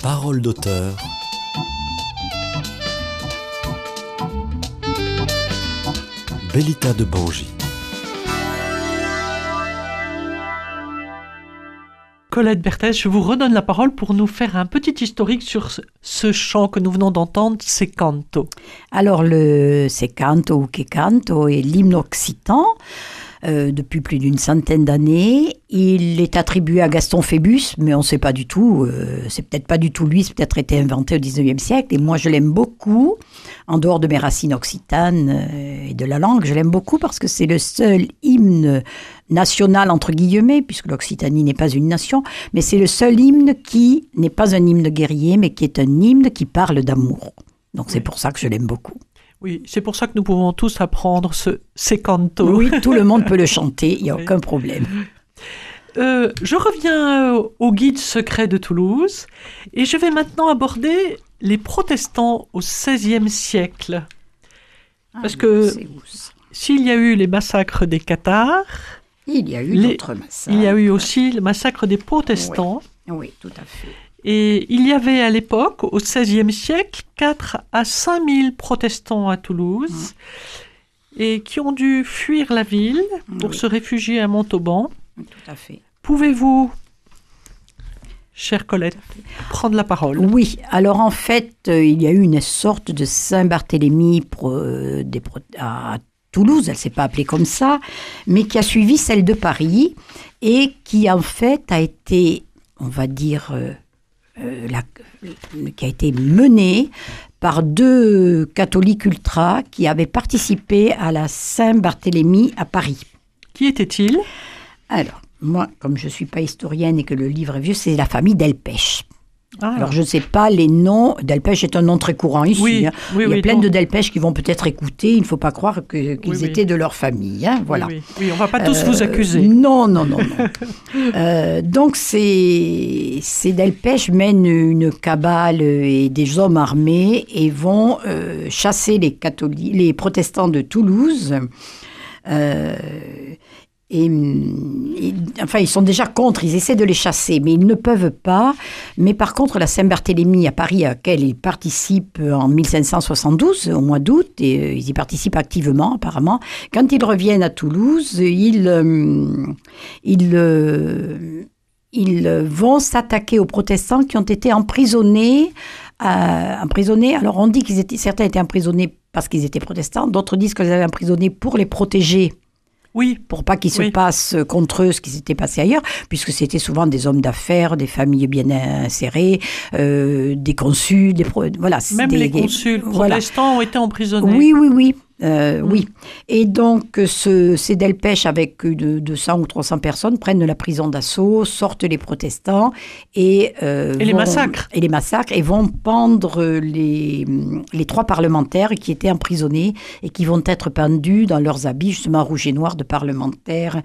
Parole d'auteur. Bélita de Bangis. Colette Berthès, je vous redonne la parole pour nous faire un petit historique sur ce, ce chant que nous venons d'entendre, c'est canto. Alors, le c'est canto ou che canto est l'hymne occitan. Euh, depuis plus d'une centaine d'années. Il est attribué à Gaston Phébus, mais on ne sait pas du tout. Euh, c'est peut-être pas du tout lui, c'est peut-être été inventé au dix-neuvième siècle. Et moi, je l'aime beaucoup, en dehors de mes racines occitanes euh, et de la langue. Je l'aime beaucoup parce que c'est le seul hymne national, entre guillemets, puisque l'Occitanie n'est pas une nation, mais c'est le seul hymne qui n'est pas un hymne guerrier, mais qui est un hymne qui parle d'amour. Donc c'est Oui. pour ça que je l'aime beaucoup. Oui, c'est pour ça que nous pouvons tous apprendre ce c'est canto. Oui, tout le monde peut le chanter, il n'y a Oui. aucun problème. Euh, je reviens euh, au guide secret de Toulouse et je vais maintenant aborder les protestants au seizième siècle. Parce que C'est où ça? s'il y a eu les massacres des Cathares, Il y a eu Les- d'autres massacres. il y a eu aussi le massacre des protestants. Oui, tout à fait. Et il y avait à l'époque, au seizième siècle, quatre à cinq mille protestants à Toulouse et qui ont dû fuir la ville pour Oui. se réfugier à Montauban. Tout à fait. Pouvez-vous, chère Colette, prendre la parole? Oui, alors en fait, euh, il y a eu une sorte de Saint-Barthélemy pro- euh, des pro- à Toulouse, elle ne s'est pas appelée comme ça, mais qui a suivi celle de Paris et qui en fait a été, on va dire, euh, euh, la- qui a été menée par deux catholiques ultras qui avaient participé à la Saint-Barthélemy à Paris. Qui était-il? Alors, moi, comme je ne suis pas historienne et que le livre est vieux, c'est la famille Delpech. Ah, Alors, je ne sais pas les noms. Delpech est un nom très courant ici. oui, hein. oui, Il y a oui, plein donc- de Delpech qui vont peut-être écouter. Il ne faut pas croire que- qu'ils Oui, oui. étaient de leur famille. hein, Voilà. Oui, oui. Oui, on ne va pas tous Euh, vous accuser. Non, non, non, non. Euh, donc, ces, ces Delpech mènent une cabale et des hommes armés et vont euh, chasser les, catholiques, les protestants de Toulouse. Euh, et, et- enfin, ils sont déjà contre, ils essaient de les chasser, mais ils ne peuvent pas. Mais par contre, la Saint-Barthélemy à Paris, à laquelle ils participent en mille cinq cent soixante-douze, au mois d'août, et euh, ils y participent activement apparemment, quand ils reviennent à Toulouse, ils, euh, ils, euh, ils vont s'attaquer aux protestants qui ont été emprisonnés. euh, emprisonnés. Alors on dit qu'ils étaient, certains étaient emprisonnés parce qu'ils étaient protestants, d'autres disent qu'ils avaient emprisonnés pour les protéger, Oui, pour pas qu'il se Oui. passe contre eux ce qui s'était passé ailleurs, puisque c'était souvent des hommes d'affaires, des familles bien insérées, euh, des consuls, des pro- voilà. c'est même des- les consuls voilà. protestants ont été emprisonnés. Oui, oui, oui. Euh, Mm. Oui. Et donc, ce, ces Delpech, avec de, deux cents ou trois cents personnes, prennent la prison d'assaut, sortent les protestants et... euh, Et les vont- massacrent. Et les massacrent, et vont pendre les, les trois parlementaires qui étaient emprisonnés et qui vont être pendus dans leurs habits, justement rouge et noir de parlementaires,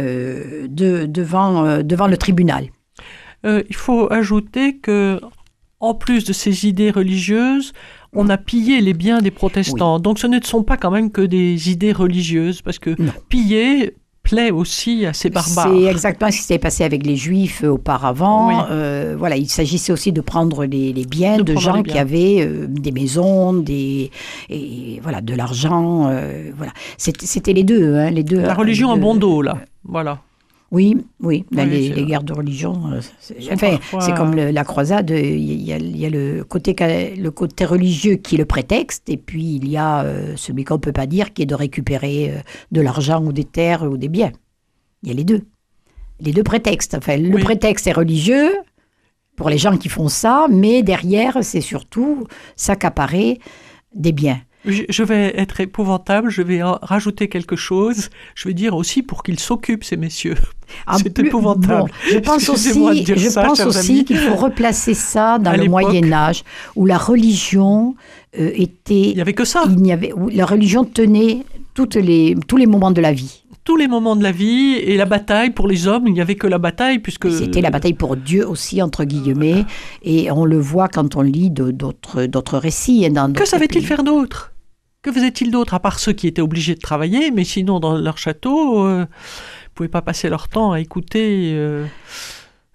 euh, de, devant, euh, devant le tribunal. Euh, il faut ajouter que, en plus de ces idées religieuses, on a pillé les biens des protestants. Donc ce ne sont pas quand même que des idées religieuses, parce que Non. piller plaît aussi à ces barbares. C'est exactement ce qui s'était passé avec les Juifs euh, auparavant. Oui. Euh, voilà, il s'agissait aussi de prendre les, les biens De de, prendre gens les qui biens. avaient euh, des maisons, des et voilà, de l'argent. euh, voilà, c'était, c'était les deux, hein, les deux. La euh, religion les a deux. bon dos, là. Voilà. Oui, oui. Ben, Oui, les, c'est les vrai. guerres de religion, euh, c'est, Sont enfin, parfois- c'est comme le- la croisade. Il y a, il y a le côté ca- le côté religieux qui est le prétexte, et puis il y a euh, celui qu'on peut pas dire, qui est de récupérer euh, de l'argent ou des terres ou des biens. Il y a les deux. Les deux prétextes. Enfin, le Oui. prétexte est religieux pour les gens qui font ça, mais derrière, c'est surtout s'accaparer des biens. Je je vais être épouvantable, je vais en rajouter quelque chose. Je vais dire aussi pour qu'ils s'occupent, ces messieurs. En C'est plus- épouvantable. bon, je pense Excusez-moi aussi, de dire je ça, pense chers aussi amis. qu'il faut replacer ça dans À le l'époque. Moyen Âge, où la religion euh, était... Il n'y avait que ça. il n'y avait, où la religion tenait toutes les, tous les moments de la vie. Tous les moments de la vie et la bataille pour les hommes, il n'y avait que la bataille puisque... C'était la bataille pour Dieu aussi, entre guillemets, et on le voit quand on lit de- d'autres, d'autres récits. hein, dans Que d'autres savaient-ils pays. faire d'autre? Que faisaient-ils d'autre, à part ceux qui étaient obligés de travailler, mais sinon, dans leur château, euh, ils ne pouvaient pas passer leur temps à écouter euh,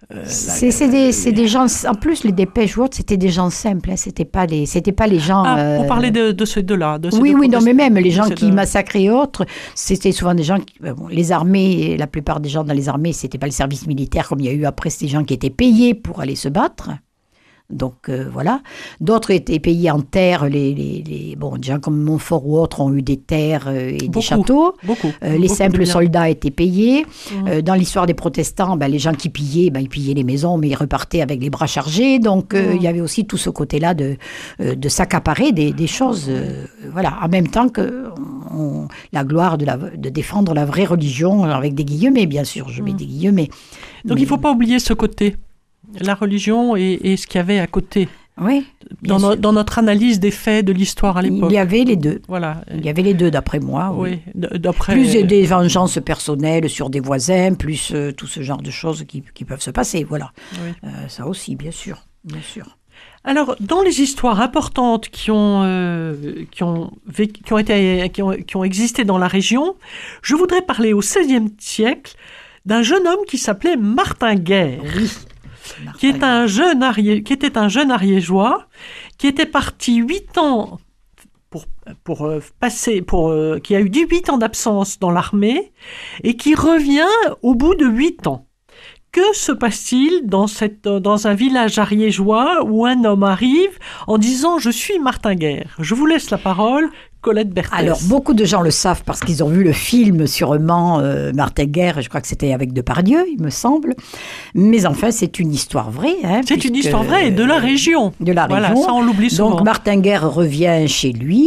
euh, C'est la- c'est des, les- c'est des gens. En plus, les dépêches ou autres, c'était des gens simples. Hein, c'était pas les, c'était pas les gens. Ah, euh, pour parler de, de ces deux-là. De ces Oui, deux oui, non, mais même les de gens ces qui deux- massacraient et autres, c'était souvent des gens qui, euh, bon, les armées, la plupart des gens dans les armées, c'était pas le service militaire comme il y a eu après, c'était des gens qui étaient payés pour aller se battre. Donc euh, voilà. D'autres étaient payés en terre. Les, les, les, bon, des gens comme Montfort ou autres ont eu des terres euh, et Beaucoup. des châteaux. Beaucoup. Euh, les Beaucoup simples de biens. soldats étaient payés. Mhm. Euh, dans l'histoire des protestants, ben, les gens qui pillaient, ben, ils pillaient les maisons, mais ils repartaient avec les bras chargés. Donc, euh, Mhm. il y avait aussi tout ce côté-là de, euh, de s'accaparer des, des choses. euh, voilà, en même temps que on- la gloire de, la, de défendre la vraie religion, avec des guillemets, bien sûr, je mets Mhm. des guillemets. Donc Mais- il ne faut pas oublier ce côté, la religion et, et ce qu'il y avait à côté, Oui, bien dans, no- sûr. dans notre analyse des faits de l'histoire à l'époque. Il y avait les deux. Voilà. Il y avait les deux, d'après moi. Oui. Oui, d- d'après... Plus des vengeances personnelles sur des voisins, plus euh, tout ce genre de choses qui, qui peuvent se passer. Voilà. Oui. Euh, ça aussi, bien sûr. Bien sûr. Alors, dans les histoires importantes qui ont, euh, qui ont, vécu- qui ont, été, qui, ont, qui ont existé dans la région, je voudrais parler au seizième siècle d'un jeune homme qui s'appelait Martin Guerre, Oui. qui, est un jeune Arié- qui était un jeune ariégeois, qui était parti huit ans pour, pour euh, passer, pour, euh, qui a eu dix-huit ans d'absence dans l'armée et qui revient au bout de huit ans. Que se passe-t-il dans, cette, dans un village ariégeois où un homme arrive en disant « Je suis Martin Guerre ». Je vous laisse la parole, Colette Berthès. Alors, beaucoup de gens le savent parce qu'ils ont vu le film sûrement euh, Martin Guerre, je crois que c'était avec Depardieu, il me semble. Mais enfin, c'est une histoire vraie. Hein, C'est une puisque- histoire vraie et de la région. De la Voilà, région. ça on l'oublie souvent. Donc Martin Guerre revient chez lui,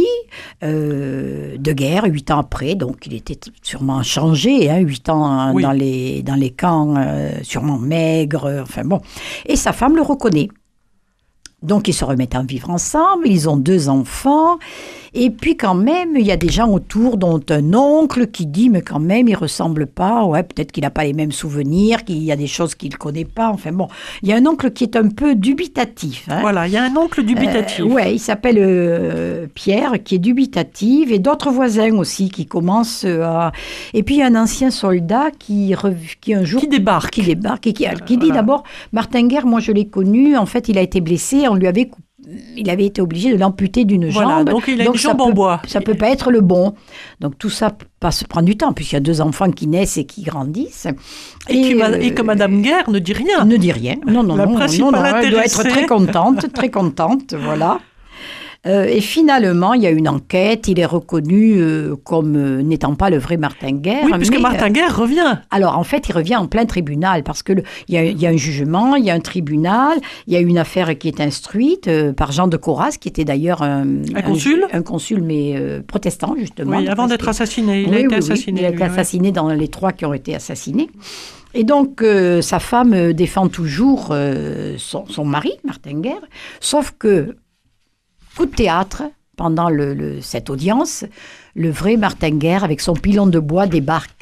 euh, de guerre, huit ans après, donc il était sûrement changé, hein, huit ans Oui. dans, les, dans les camps, euh, sûrement maigre, euh, enfin bon. Et sa femme le reconnaît. Donc ils se remettent à vivre ensemble, ils ont deux enfants, et puis quand même, il y a des gens autour, dont un oncle qui dit, mais quand même, il ressemble pas, ouais, peut-être qu'il n'a pas les mêmes souvenirs, qu'il y a des choses qu'il ne connaît pas, enfin bon. Il y a un oncle qui est un peu dubitatif. Hein. Voilà, il y a un oncle dubitatif. Euh, ouais, il s'appelle euh, Pierre, qui est dubitatif, et d'autres voisins aussi qui commencent à... Et puis il y a un ancien soldat qui, rev- qui un jour... Qui débarque. Qui débarque, et qui, qui dit Voilà. d'abord, Martin Guerre, moi je l'ai connu, en fait il a été blessé, on lui avait coupé. Il avait été obligé de l'amputer d'une Voilà, jambe. donc il a une ça jambe en peut- bois. Ça peut pas être le bon. Donc tout ça passe, prend du temps, puisqu'il y a deux enfants qui naissent et qui grandissent. Et, que, ma- euh, et que Madame Guerre ne dit rien. ne dit rien. Non, non, La non. principale non, non, elle doit être intéressée. très contente, très contente, voilà. Euh, et finalement, il y a une enquête. Il est reconnu euh, comme euh, n'étant pas le vrai Martin Guerre. Oui, puisque mais, Martin euh, Guerre revient. alors, en fait, il revient en plein tribunal parce que le- il y, a, il y a un jugement, il y a un tribunal, il y a une affaire qui est instruite euh, par Jean de Coras, qui était d'ailleurs un, Un consul un, consul, mais euh, protestant justement. Oui, avant Parce d'être qu'il- assassiné. Il oui, a été oui, oui. assassiné. Il a lui, été ouais. assassiné dans les trois qui ont été assassinés. Et donc, euh, sa femme euh, défend toujours euh, son, son mari, Martin Guerre, sauf que, coup de théâtre, pendant le, le- cette audience, le vrai Martin Guerre, avec son pilon de bois, débarque.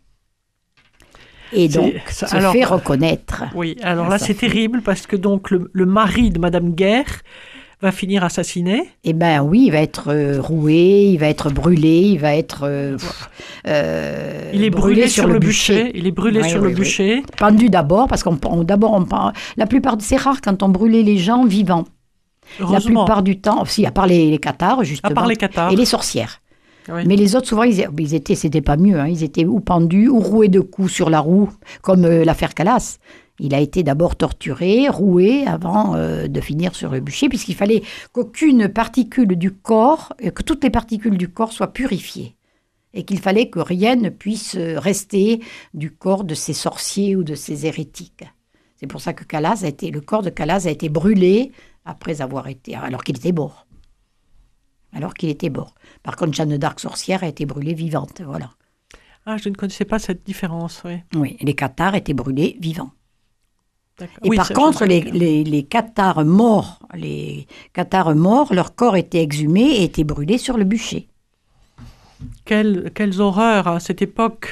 Et C'est- donc, ça- se alors- fait reconnaître. Oui, alors Ah, là ça c'est fait- terrible parce que donc le, le mari de Madame Guerre va finir assassiné. Eh bien oui, il va être euh, roué, il va être brûlé, il va être... euh, pff, euh, Il est brûlé, sur, le bûcher. Il est brûlé Oui, sur oui, le oui. bûcher. Pendu d'abord, parce qu'on on- d'abord on pen- la plupart c'est rare quand on brûlait les gens vivants. La Heureusement. plupart du temps, si à part les, les cathares justement, À part les cathares. et les sorcières. Oui. Mais les autres souvent ils, ils étaient, c'était pas mieux, hein, ils étaient ou pendus ou roués de coups sur la roue, comme euh, l'affaire Calas. Il a été d'abord torturé, roué avant euh, de finir sur le bûcher, puisqu'il fallait qu'aucune particule du corps, euh, que toutes les particules du corps soient purifiées. Et qu'il fallait que rien ne puisse euh, rester du corps de ces sorciers ou de ces hérétiques. C'est pour ça que Calas a été, le corps de Calas a été brûlé après avoir été, alors qu'il était mort. Alors qu'il était mort. Par contre, Jeanne d'Arc sorcière a été brûlée vivante, voilà. Ah, je ne connaissais pas cette différence. Oui. Oui, les cathares étaient brûlés vivants. D'accord. Et Oui, par ça, contre, je- les, les, les cathares morts, les cathares morts, leur corps était exhumé et était brûlé sur le bûcher. Quelle- quelles horreurs à cette époque.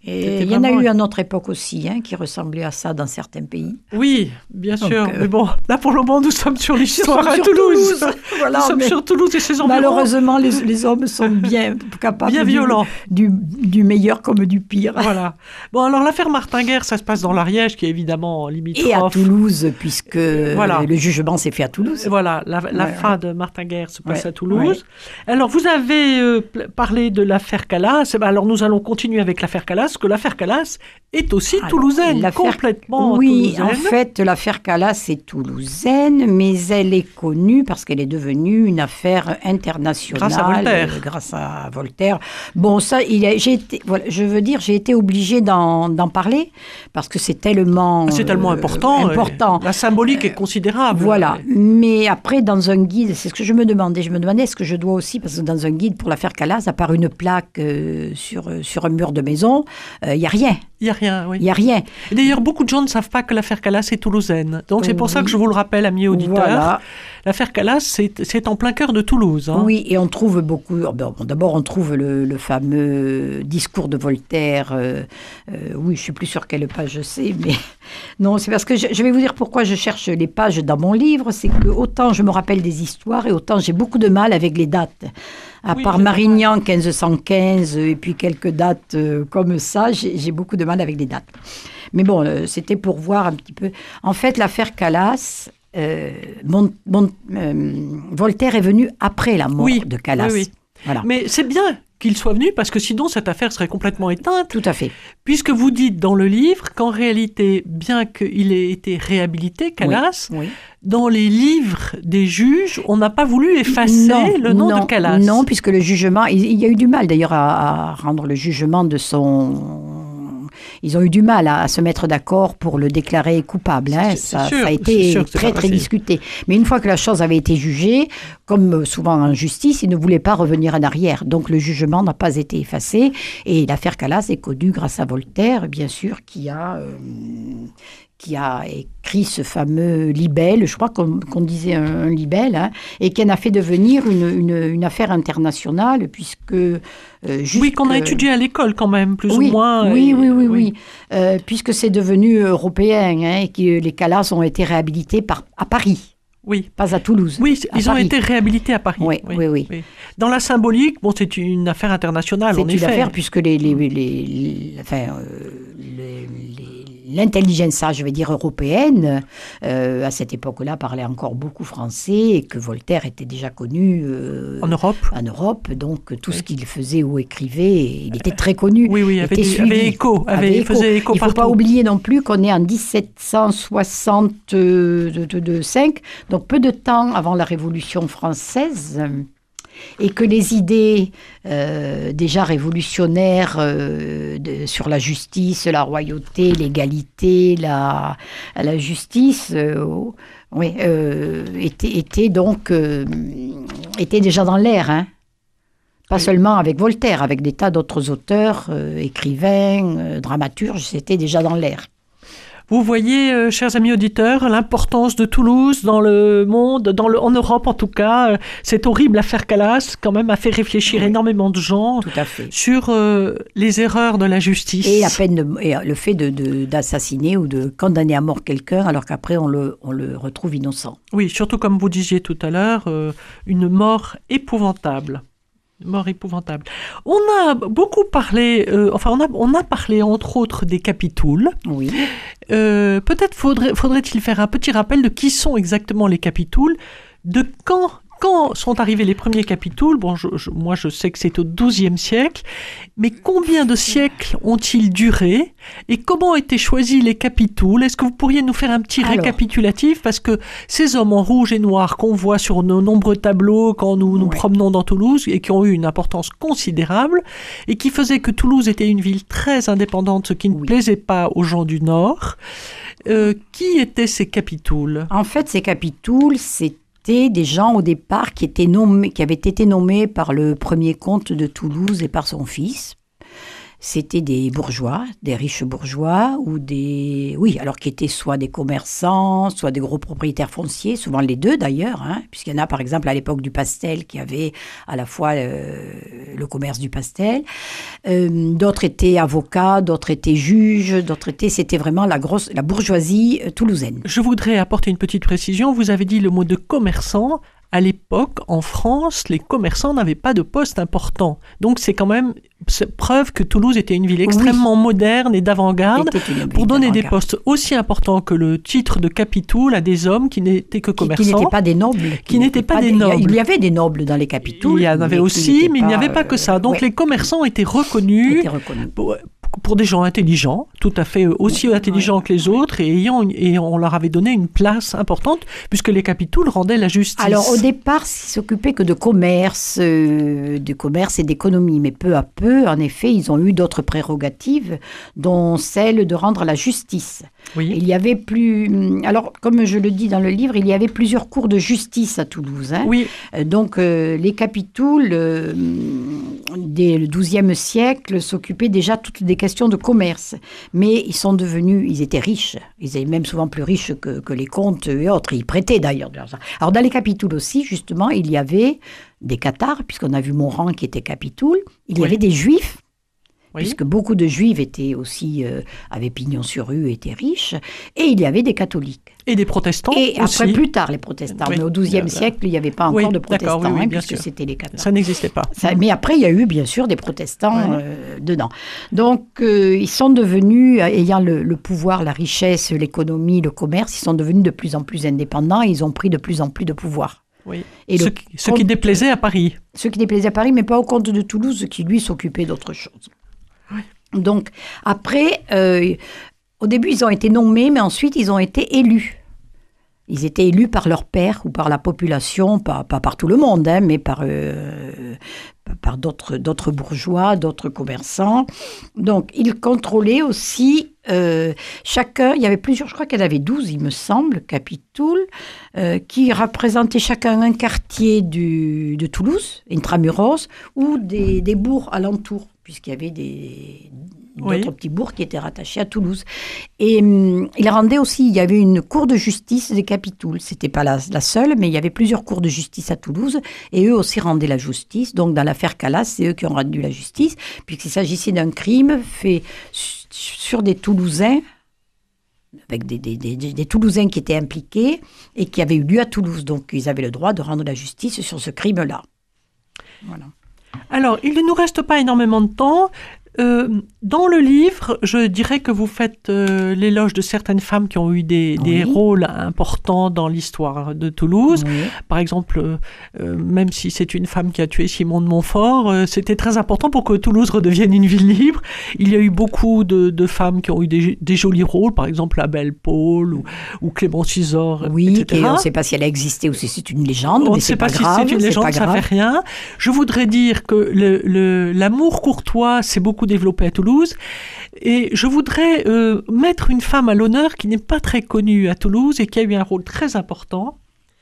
Et il y en a eu à notre époque aussi, hein, qui ressemblait à ça dans certains pays. Oui, bien Donc, sûr. euh, Mais bon, là pour le moment, nous sommes sur l'histoire à sur Toulouse. Toulouse. Voilà, nous sommes mais sur Toulouse et ses environs. Malheureusement, les, les hommes sont bien capables Bien du, violents. Du, du meilleur comme du pire. Voilà. Bon, alors l'affaire Martin-Guerre, ça se passe dans l'Ariège, qui est évidemment limitrophe. Et à Toulouse, puisque Voilà. le jugement s'est fait à Toulouse. Voilà, la, la Ouais, fin ouais. de Martin-Guerre se passe Ouais, à Toulouse. Alors, vous avez euh, pl- parlé de l'affaire Calas. Eh ben, alors, nous allons continuer avec l'affaire Calas, parce que l'affaire Calas est aussi Alors, toulousaine, l'affaire- complètement Oui, toulousaine. en fait, l'affaire Calas est toulousaine, mais elle est connue parce qu'elle est devenue une affaire internationale. Grâce à Voltaire. euh, grâce à Voltaire. Bon, ça, il a, j'ai été, voilà, je veux dire, j'ai été obligée d'en, d'en parler parce que c'est tellement, C'est tellement euh, important. important. et La symbolique est considérable. Voilà, mais après, dans un guide, c'est ce que je me demandais. Je me demandais, est-ce que je dois aussi, parce que dans un guide pour l'affaire Calas, à part une plaque euh, sur, sur un mur de maison, il n'y a rien. Il n'y a rien, oui. Il n'y a rien. Et d'ailleurs, beaucoup de gens ne savent pas que l'affaire Calas est toulousaine. Donc, c'est pour ça Oui. que je vous le rappelle, amis auditeurs. Voilà. L'affaire Calas, c'est, c'est en plein cœur de Toulouse. Hein. Oui, et on trouve beaucoup. Bon, d'abord, on trouve le, le fameux discours de Voltaire. Euh, euh, oui, je suis plus sûre quelle page je sais, mais non, c'est parce que je, je vais vous dire pourquoi je cherche les pages dans mon livre. C'est que autant je me rappelle des histoires et autant j'ai beaucoup de mal avec les dates. À Oui, part c'est Marignan, quinze cent quinze, et puis quelques dates euh, comme ça, j'ai, j'ai beaucoup de mal avec les dates. Mais bon, euh, c'était pour voir un petit peu. En fait, l'affaire Calas. Euh, Mon- Mon- euh, Voltaire est venu après la mort Oui, de Calas. oui, oui. Voilà. Mais c'est bien qu'il soit venu, parce que sinon, cette affaire serait complètement éteinte. Tout à fait. Puisque vous dites dans le livre qu'en réalité, bien qu'il ait été réhabilité, Calas, Oui. dans les livres des juges, on n'a pas voulu effacer Non, le nom non, de Calas. Non, puisque le jugement, il, il y a eu du mal d'ailleurs à, à rendre le jugement de son. Ils ont eu du mal à, à se mettre d'accord pour le déclarer coupable. Hein. C'est- c'est Ça, sûr, ça a c'est été sûr que c'est très, pas très facile. discuté. Mais une fois que la chose avait été jugée, comme souvent en justice, ils ne voulaient pas revenir en arrière. Donc le jugement n'a pas été effacé. Et l'affaire Calas est connue grâce à Voltaire, bien sûr, qui a. euh, qui a écrit ce fameux libelle, je crois qu'on, qu'on disait un, un libelle, hein, et qui en a fait devenir une, une, une affaire internationale, puisque... euh, juste, Oui, qu'on a euh, étudié à l'école quand même, plus oui, ou moins. Oui, et- oui, oui, oui. Euh, puisque c'est devenu européen, hein, et que les Calas ont été réhabilités par, à Paris, Oui. pas à Toulouse. Oui, à ils ont Paris. été réhabilités à Paris. Oui, oui, oui. Dans la symbolique, bon, c'est une affaire internationale, C'est en une effet. affaire puisque les, les, les- les- enfin, euh, les- les- l'intelligentsia, je vais dire européenne, euh, à cette époque-là, parlait encore beaucoup français et que Voltaire était déjà connu euh, En Europe. en Europe. Donc tout Oui. ce qu'il faisait ou écrivait, il était très connu. Oui, oui, il avait, était du- suivi. avait écho, avait, Avait écho. faisait écho Il ne faut partout. pas oublier non plus qu'on est en dix-sept cent soixante-cinq, donc peu de temps avant la Révolution française, et que les idées euh, déjà révolutionnaires euh, de- sur la justice, la royauté, l'égalité, la, la justice, euh, oui, euh, étaient, étaient donc euh, étaient déjà dans l'air, hein. Pas Oui. seulement avec Voltaire, avec des tas d'autres auteurs, euh, écrivains, euh, dramaturges, c'était déjà dans l'air. Vous voyez, euh, chers amis auditeurs, l'importance de Toulouse dans le monde, dans le, en Europe en tout cas. Euh, cette horrible affaire Calas, quand même, a fait réfléchir Oui. énormément de gens Tout à fait. sur euh, les erreurs de la justice. Et la peine de- et le fait de, de- d'assassiner ou de condamner à mort quelqu'un alors qu'après on le, on le retrouve innocent. Oui, surtout comme vous disiez tout à l'heure, euh, une mort épouvantable. Une mort épouvantable. On a beaucoup parlé, euh, enfin on a, on a parlé entre autres des capitouls. Oui. Euh, peut-être faudrait, faudrait-il faire un petit rappel de qui sont exactement les capitouls, de quand, quand sont arrivés les premiers capitouls. Bon, je, je- moi je sais que c'est au douzième siècle, mais combien de siècles ont-ils duré et comment ont été choisis les capitouls? Est-ce que vous pourriez nous faire un petit Alors. récapitulatif? Parce que ces hommes en rouge et noir qu'on voit sur nos nombreux tableaux quand nous nous Ouais. promenons dans Toulouse et qui ont eu une importance considérable et qui faisaient que Toulouse était une ville très indépendante, ce qui ne Oui. plaisait pas aux gens du Nord. Euh, qui étaient ces capitouls? En fait, ces capitouls, c'était des gens au départ qui, étaient nommés, qui avaient été nommés par le premier comte de Toulouse et par son fils. c'était des bourgeois, des riches bourgeois, ou des... Oui, alors qui étaient soit des commerçants, soit des gros propriétaires fonciers, souvent les deux d'ailleurs, hein, puisqu'il y en a par exemple à l'époque du pastel qui avait à la fois euh, le commerce du pastel. Euh, d'autres étaient avocats, d'autres étaient juges, d'autres étaient... C'était vraiment la grosse, la bourgeoisie euh, toulousaine. Je voudrais apporter une petite précision. Vous avez dit le mot de commerçant. À l'époque, en France, les commerçants n'avaient pas de poste important. Donc, c'est quand même c'est preuve que Toulouse était une ville extrêmement oui. moderne et d'avant-garde pour donner des postes aussi importants que le titre de capitoul à des hommes qui n'étaient que commerçants. Qui, qui n'étaient pas des nobles. Qui, qui n'étaient pas, pas des, des nobles. Il y avait des nobles dans les capitouls. Il y en avait aussi, mais il n'y avait pas que ça. Donc, ouais. les commerçants étaient reconnus. Étaient reconnus. Pour, pour des gens intelligents, tout à fait aussi intelligents ouais. que les autres, et, ayant une, et on leur avait donné une place importante, puisque les capitouls rendaient la justice. Alors, au départ, ils s'occupaient que de commerce, euh, de commerce et d'économie, mais peu à peu, en effet, ils ont eu d'autres prérogatives, dont celle de rendre la justice. Oui. Il y avait plus... Alors, comme je le dis dans le livre, il y avait plusieurs cours de justice à Toulouse. Hein. Oui. Donc, euh, les capitouls, euh, dès le douzième siècle, s'occupaient déjà toutes des questions de commerce. Mais ils sont devenus... Ils étaient riches. Ils étaient même souvent plus riches que, que les comtes et autres. Ils prêtaient d'ailleurs de l'argent. Alors, dans les capitouls aussi, justement, il y avait des cathares, puisqu'on a vu Morand qui était capitoul. Il y oui. avait des juifs. Oui. Puisque beaucoup de juifs étaient aussi, euh, avaient pignon sur rue, étaient riches, et il y avait des catholiques. Et des protestants Et aussi. après, plus tard, les protestants. Oui. Mais au douzième Là, siècle, il n'y avait pas encore oui, de protestants, oui, oui, hein, bien puisque sûr. c'était les cathares. Ça n'existait pas. Ça, mais après, il y a eu, bien sûr, des protestants oui. euh, dedans. Donc, euh, ils sont devenus, ayant le, le pouvoir, la richesse, l'économie, le commerce, ils sont devenus de plus en plus indépendants et ils ont pris de plus en plus de pouvoir. Oui. Et ce, le, qui, ce qui déplaisait à Paris. Ce qui déplaisait à Paris, mais pas au comte de Toulouse, qui, lui, s'occupait d'autre chose. Oui. Donc, après, euh, au début, ils ont été nommés, mais ensuite, ils ont été élus. Ils étaient élus par leur père ou par la population, pas, pas par tout le monde, hein, mais par, euh, par d'autres, d'autres bourgeois, d'autres commerçants. Donc, ils contrôlaient aussi euh, chacun, il y avait plusieurs, je crois qu'il y en avait douze, il me semble, capitouls, euh, qui représentaient chacun un quartier du, de Toulouse, intramuros, ou des, des bourgs alentours, puisqu'il y avait des... d'autres oui. petits bourgs qui étaient rattachés à Toulouse. Et hum, il rendait aussi, il y avait une cour de justice des capitouls. C'était pas la, la seule, mais il y avait plusieurs cours de justice à Toulouse, et eux aussi rendaient la justice. Donc dans l'affaire Calas, c'est eux qui ont rendu la justice, puisqu'il s'agissait d'un crime fait sur des Toulousains, avec des, des, des, des Toulousains qui étaient impliqués, et qui avaient eu lieu à Toulouse. Donc ils avaient le droit de rendre la justice sur ce crime-là. Voilà. Alors, il ne nous reste pas énormément de temps. Euh, dans le livre, je dirais que vous faites euh, l'éloge de certaines femmes qui ont eu des, oui. des rôles importants dans l'histoire de Toulouse. Oui. Par exemple, euh, euh, même si c'est une femme qui a tué Simon de Montfort, euh, c'était très important pour que Toulouse redevienne une ville libre. Il y a eu beaucoup de, de femmes qui ont eu des, des jolis rôles, par exemple la Belle Paul ou, ou Clémence Isor, oui, et cetera. Oui, on ne sait pas si elle a existé ou si c'est une légende, on mais ne c'est sait pas, pas si grave, c'est une légende, c'est pas ça grave. fait rien. Je voudrais dire que le, le, l'amour courtois s'est beaucoup développé à Toulouse. Et je voudrais euh, mettre une femme à l'honneur qui n'est pas très connue à Toulouse et qui a eu un rôle très important.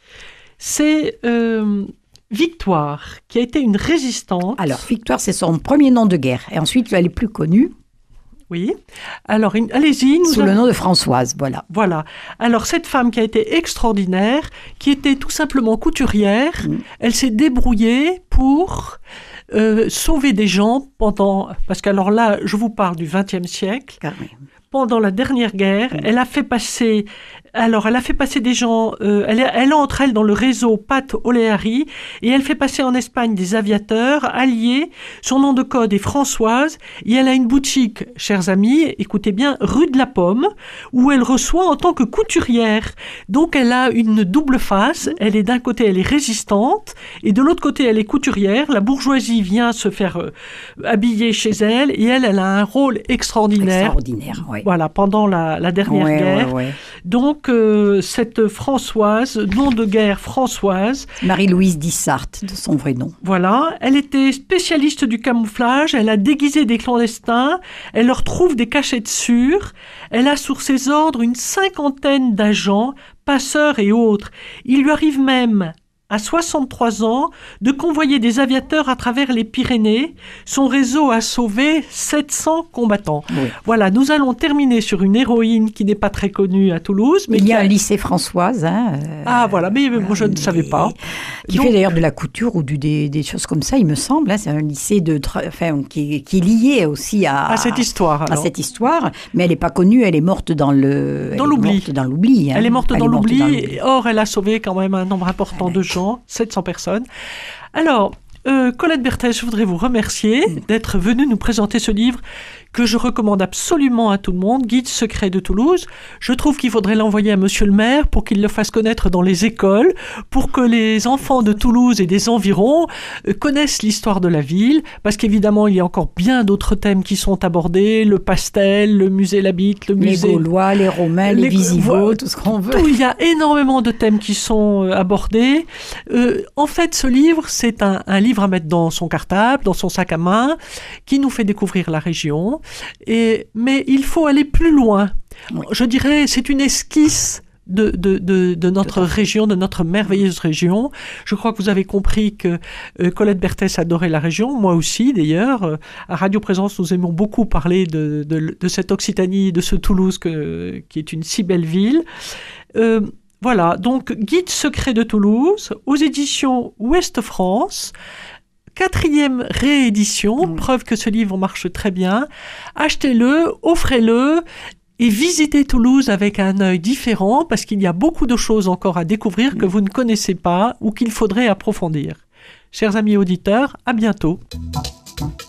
C'est euh, Victoire, qui a été une résistante. Alors, Victoire, c'est son premier nom de guerre. Et ensuite, elle est plus connue. Oui. Alors, une, allez-y. Nous Sous avons... le nom de Françoise, voilà. Voilà. Alors, cette femme qui a été extraordinaire, qui était tout simplement couturière, mmh. elle s'est débrouillée pour... Euh, sauver des gens pendant... Parce qu'alors là, je vous parle du vingtième siècle. Ah oui. Pendant la dernière guerre, oui. elle a fait passer... Alors, elle a fait passer des gens... Euh, elle, est, elle entre, elle, dans le réseau Pat Oleari, et elle fait passer en Espagne des aviateurs alliés. Son nom de code est Françoise, et elle a une boutique, chers amis, écoutez bien, rue de la Pomme, où elle reçoit en tant que couturière. Donc, elle a une double face. Elle est d'un côté, elle est résistante, et de l'autre côté, elle est couturière. La bourgeoisie vient se faire euh, habiller chez elle, et elle, elle a un rôle extraordinaire. Extraordinaire, oui. Voilà, pendant la, la dernière ouais, guerre. Ouais, ouais. Donc, euh, cette Françoise, nom de guerre Françoise. Marie-Louise Dissart, de son vrai nom. Voilà, elle était spécialiste du camouflage, elle a déguisé des clandestins, elle leur trouve des cachettes sûres, elle a sur ses ordres une cinquantaine d'agents, passeurs et autres. Il lui arrive même à soixante-trois ans, de convoyer des aviateurs à travers les Pyrénées. Son réseau a sauvé sept cents combattants. Oui. Voilà, nous allons terminer sur une héroïne qui n'est pas très connue à Toulouse. Mais Il y a qui un lycée Françoise. Hein, euh, Ah voilà, mais moi je ne savais pas. Qui Donc, fait d'ailleurs de la couture ou du, des, des choses comme ça, il me semble. Hein. C'est un lycée de, tra- enfin, qui, qui est lié aussi à, à cette histoire. à alors. cette histoire. Mais elle n'est pas connue, elle est morte dans le... Dans elle l'oubli. Est morte dans l'oubli. Hein. Elle est morte Elle dans est morte l'oubli. dans l'oubli. Or, elle a sauvé quand même un nombre important de gens, sept cents personnes. Alors, euh, Colette Berthès, je voudrais vous remercier d'être venue nous présenter ce livre que je recommande absolument à tout le monde, Guide secret de Toulouse. Je trouve qu'il faudrait l'envoyer à monsieur le maire pour qu'il le fasse connaître dans les écoles, pour que les enfants de Toulouse et des environs euh, connaissent l'histoire de la ville, parce qu'évidemment, il y a encore bien d'autres thèmes qui sont abordés, le pastel, le musée Labitte, le Les musée... Gaulois, les Romains, les, Les- Visigoths, voilà. tout ce qu'on veut. Tout, il y a énormément de thèmes qui sont euh, abordés. Euh, en fait, ce livre, c'est un, un livre à mettre dans son cartable, dans son sac à main, qui nous fait découvrir la région. Et, mais il faut aller plus loin. Oui. Je dirais, c'est une esquisse de, de, de, de notre région, de notre merveilleuse région. Je crois que vous avez compris que euh, Colette Berthès adorait la région, moi aussi d'ailleurs. Euh, à Radio Présence, nous aimons beaucoup parler de, de, de cette Occitanie, de ce Toulouse que, qui est une si belle ville. Euh, voilà, donc Guide secret de Toulouse, aux éditions Ouest France. Quatrième réédition, Oui. preuve que ce livre marche très bien. Achetez-le, offrez-le et visitez Toulouse avec un œil différent parce qu'il y a beaucoup de choses encore à découvrir que vous ne connaissez pas ou qu'il faudrait approfondir. Chers amis auditeurs, à bientôt.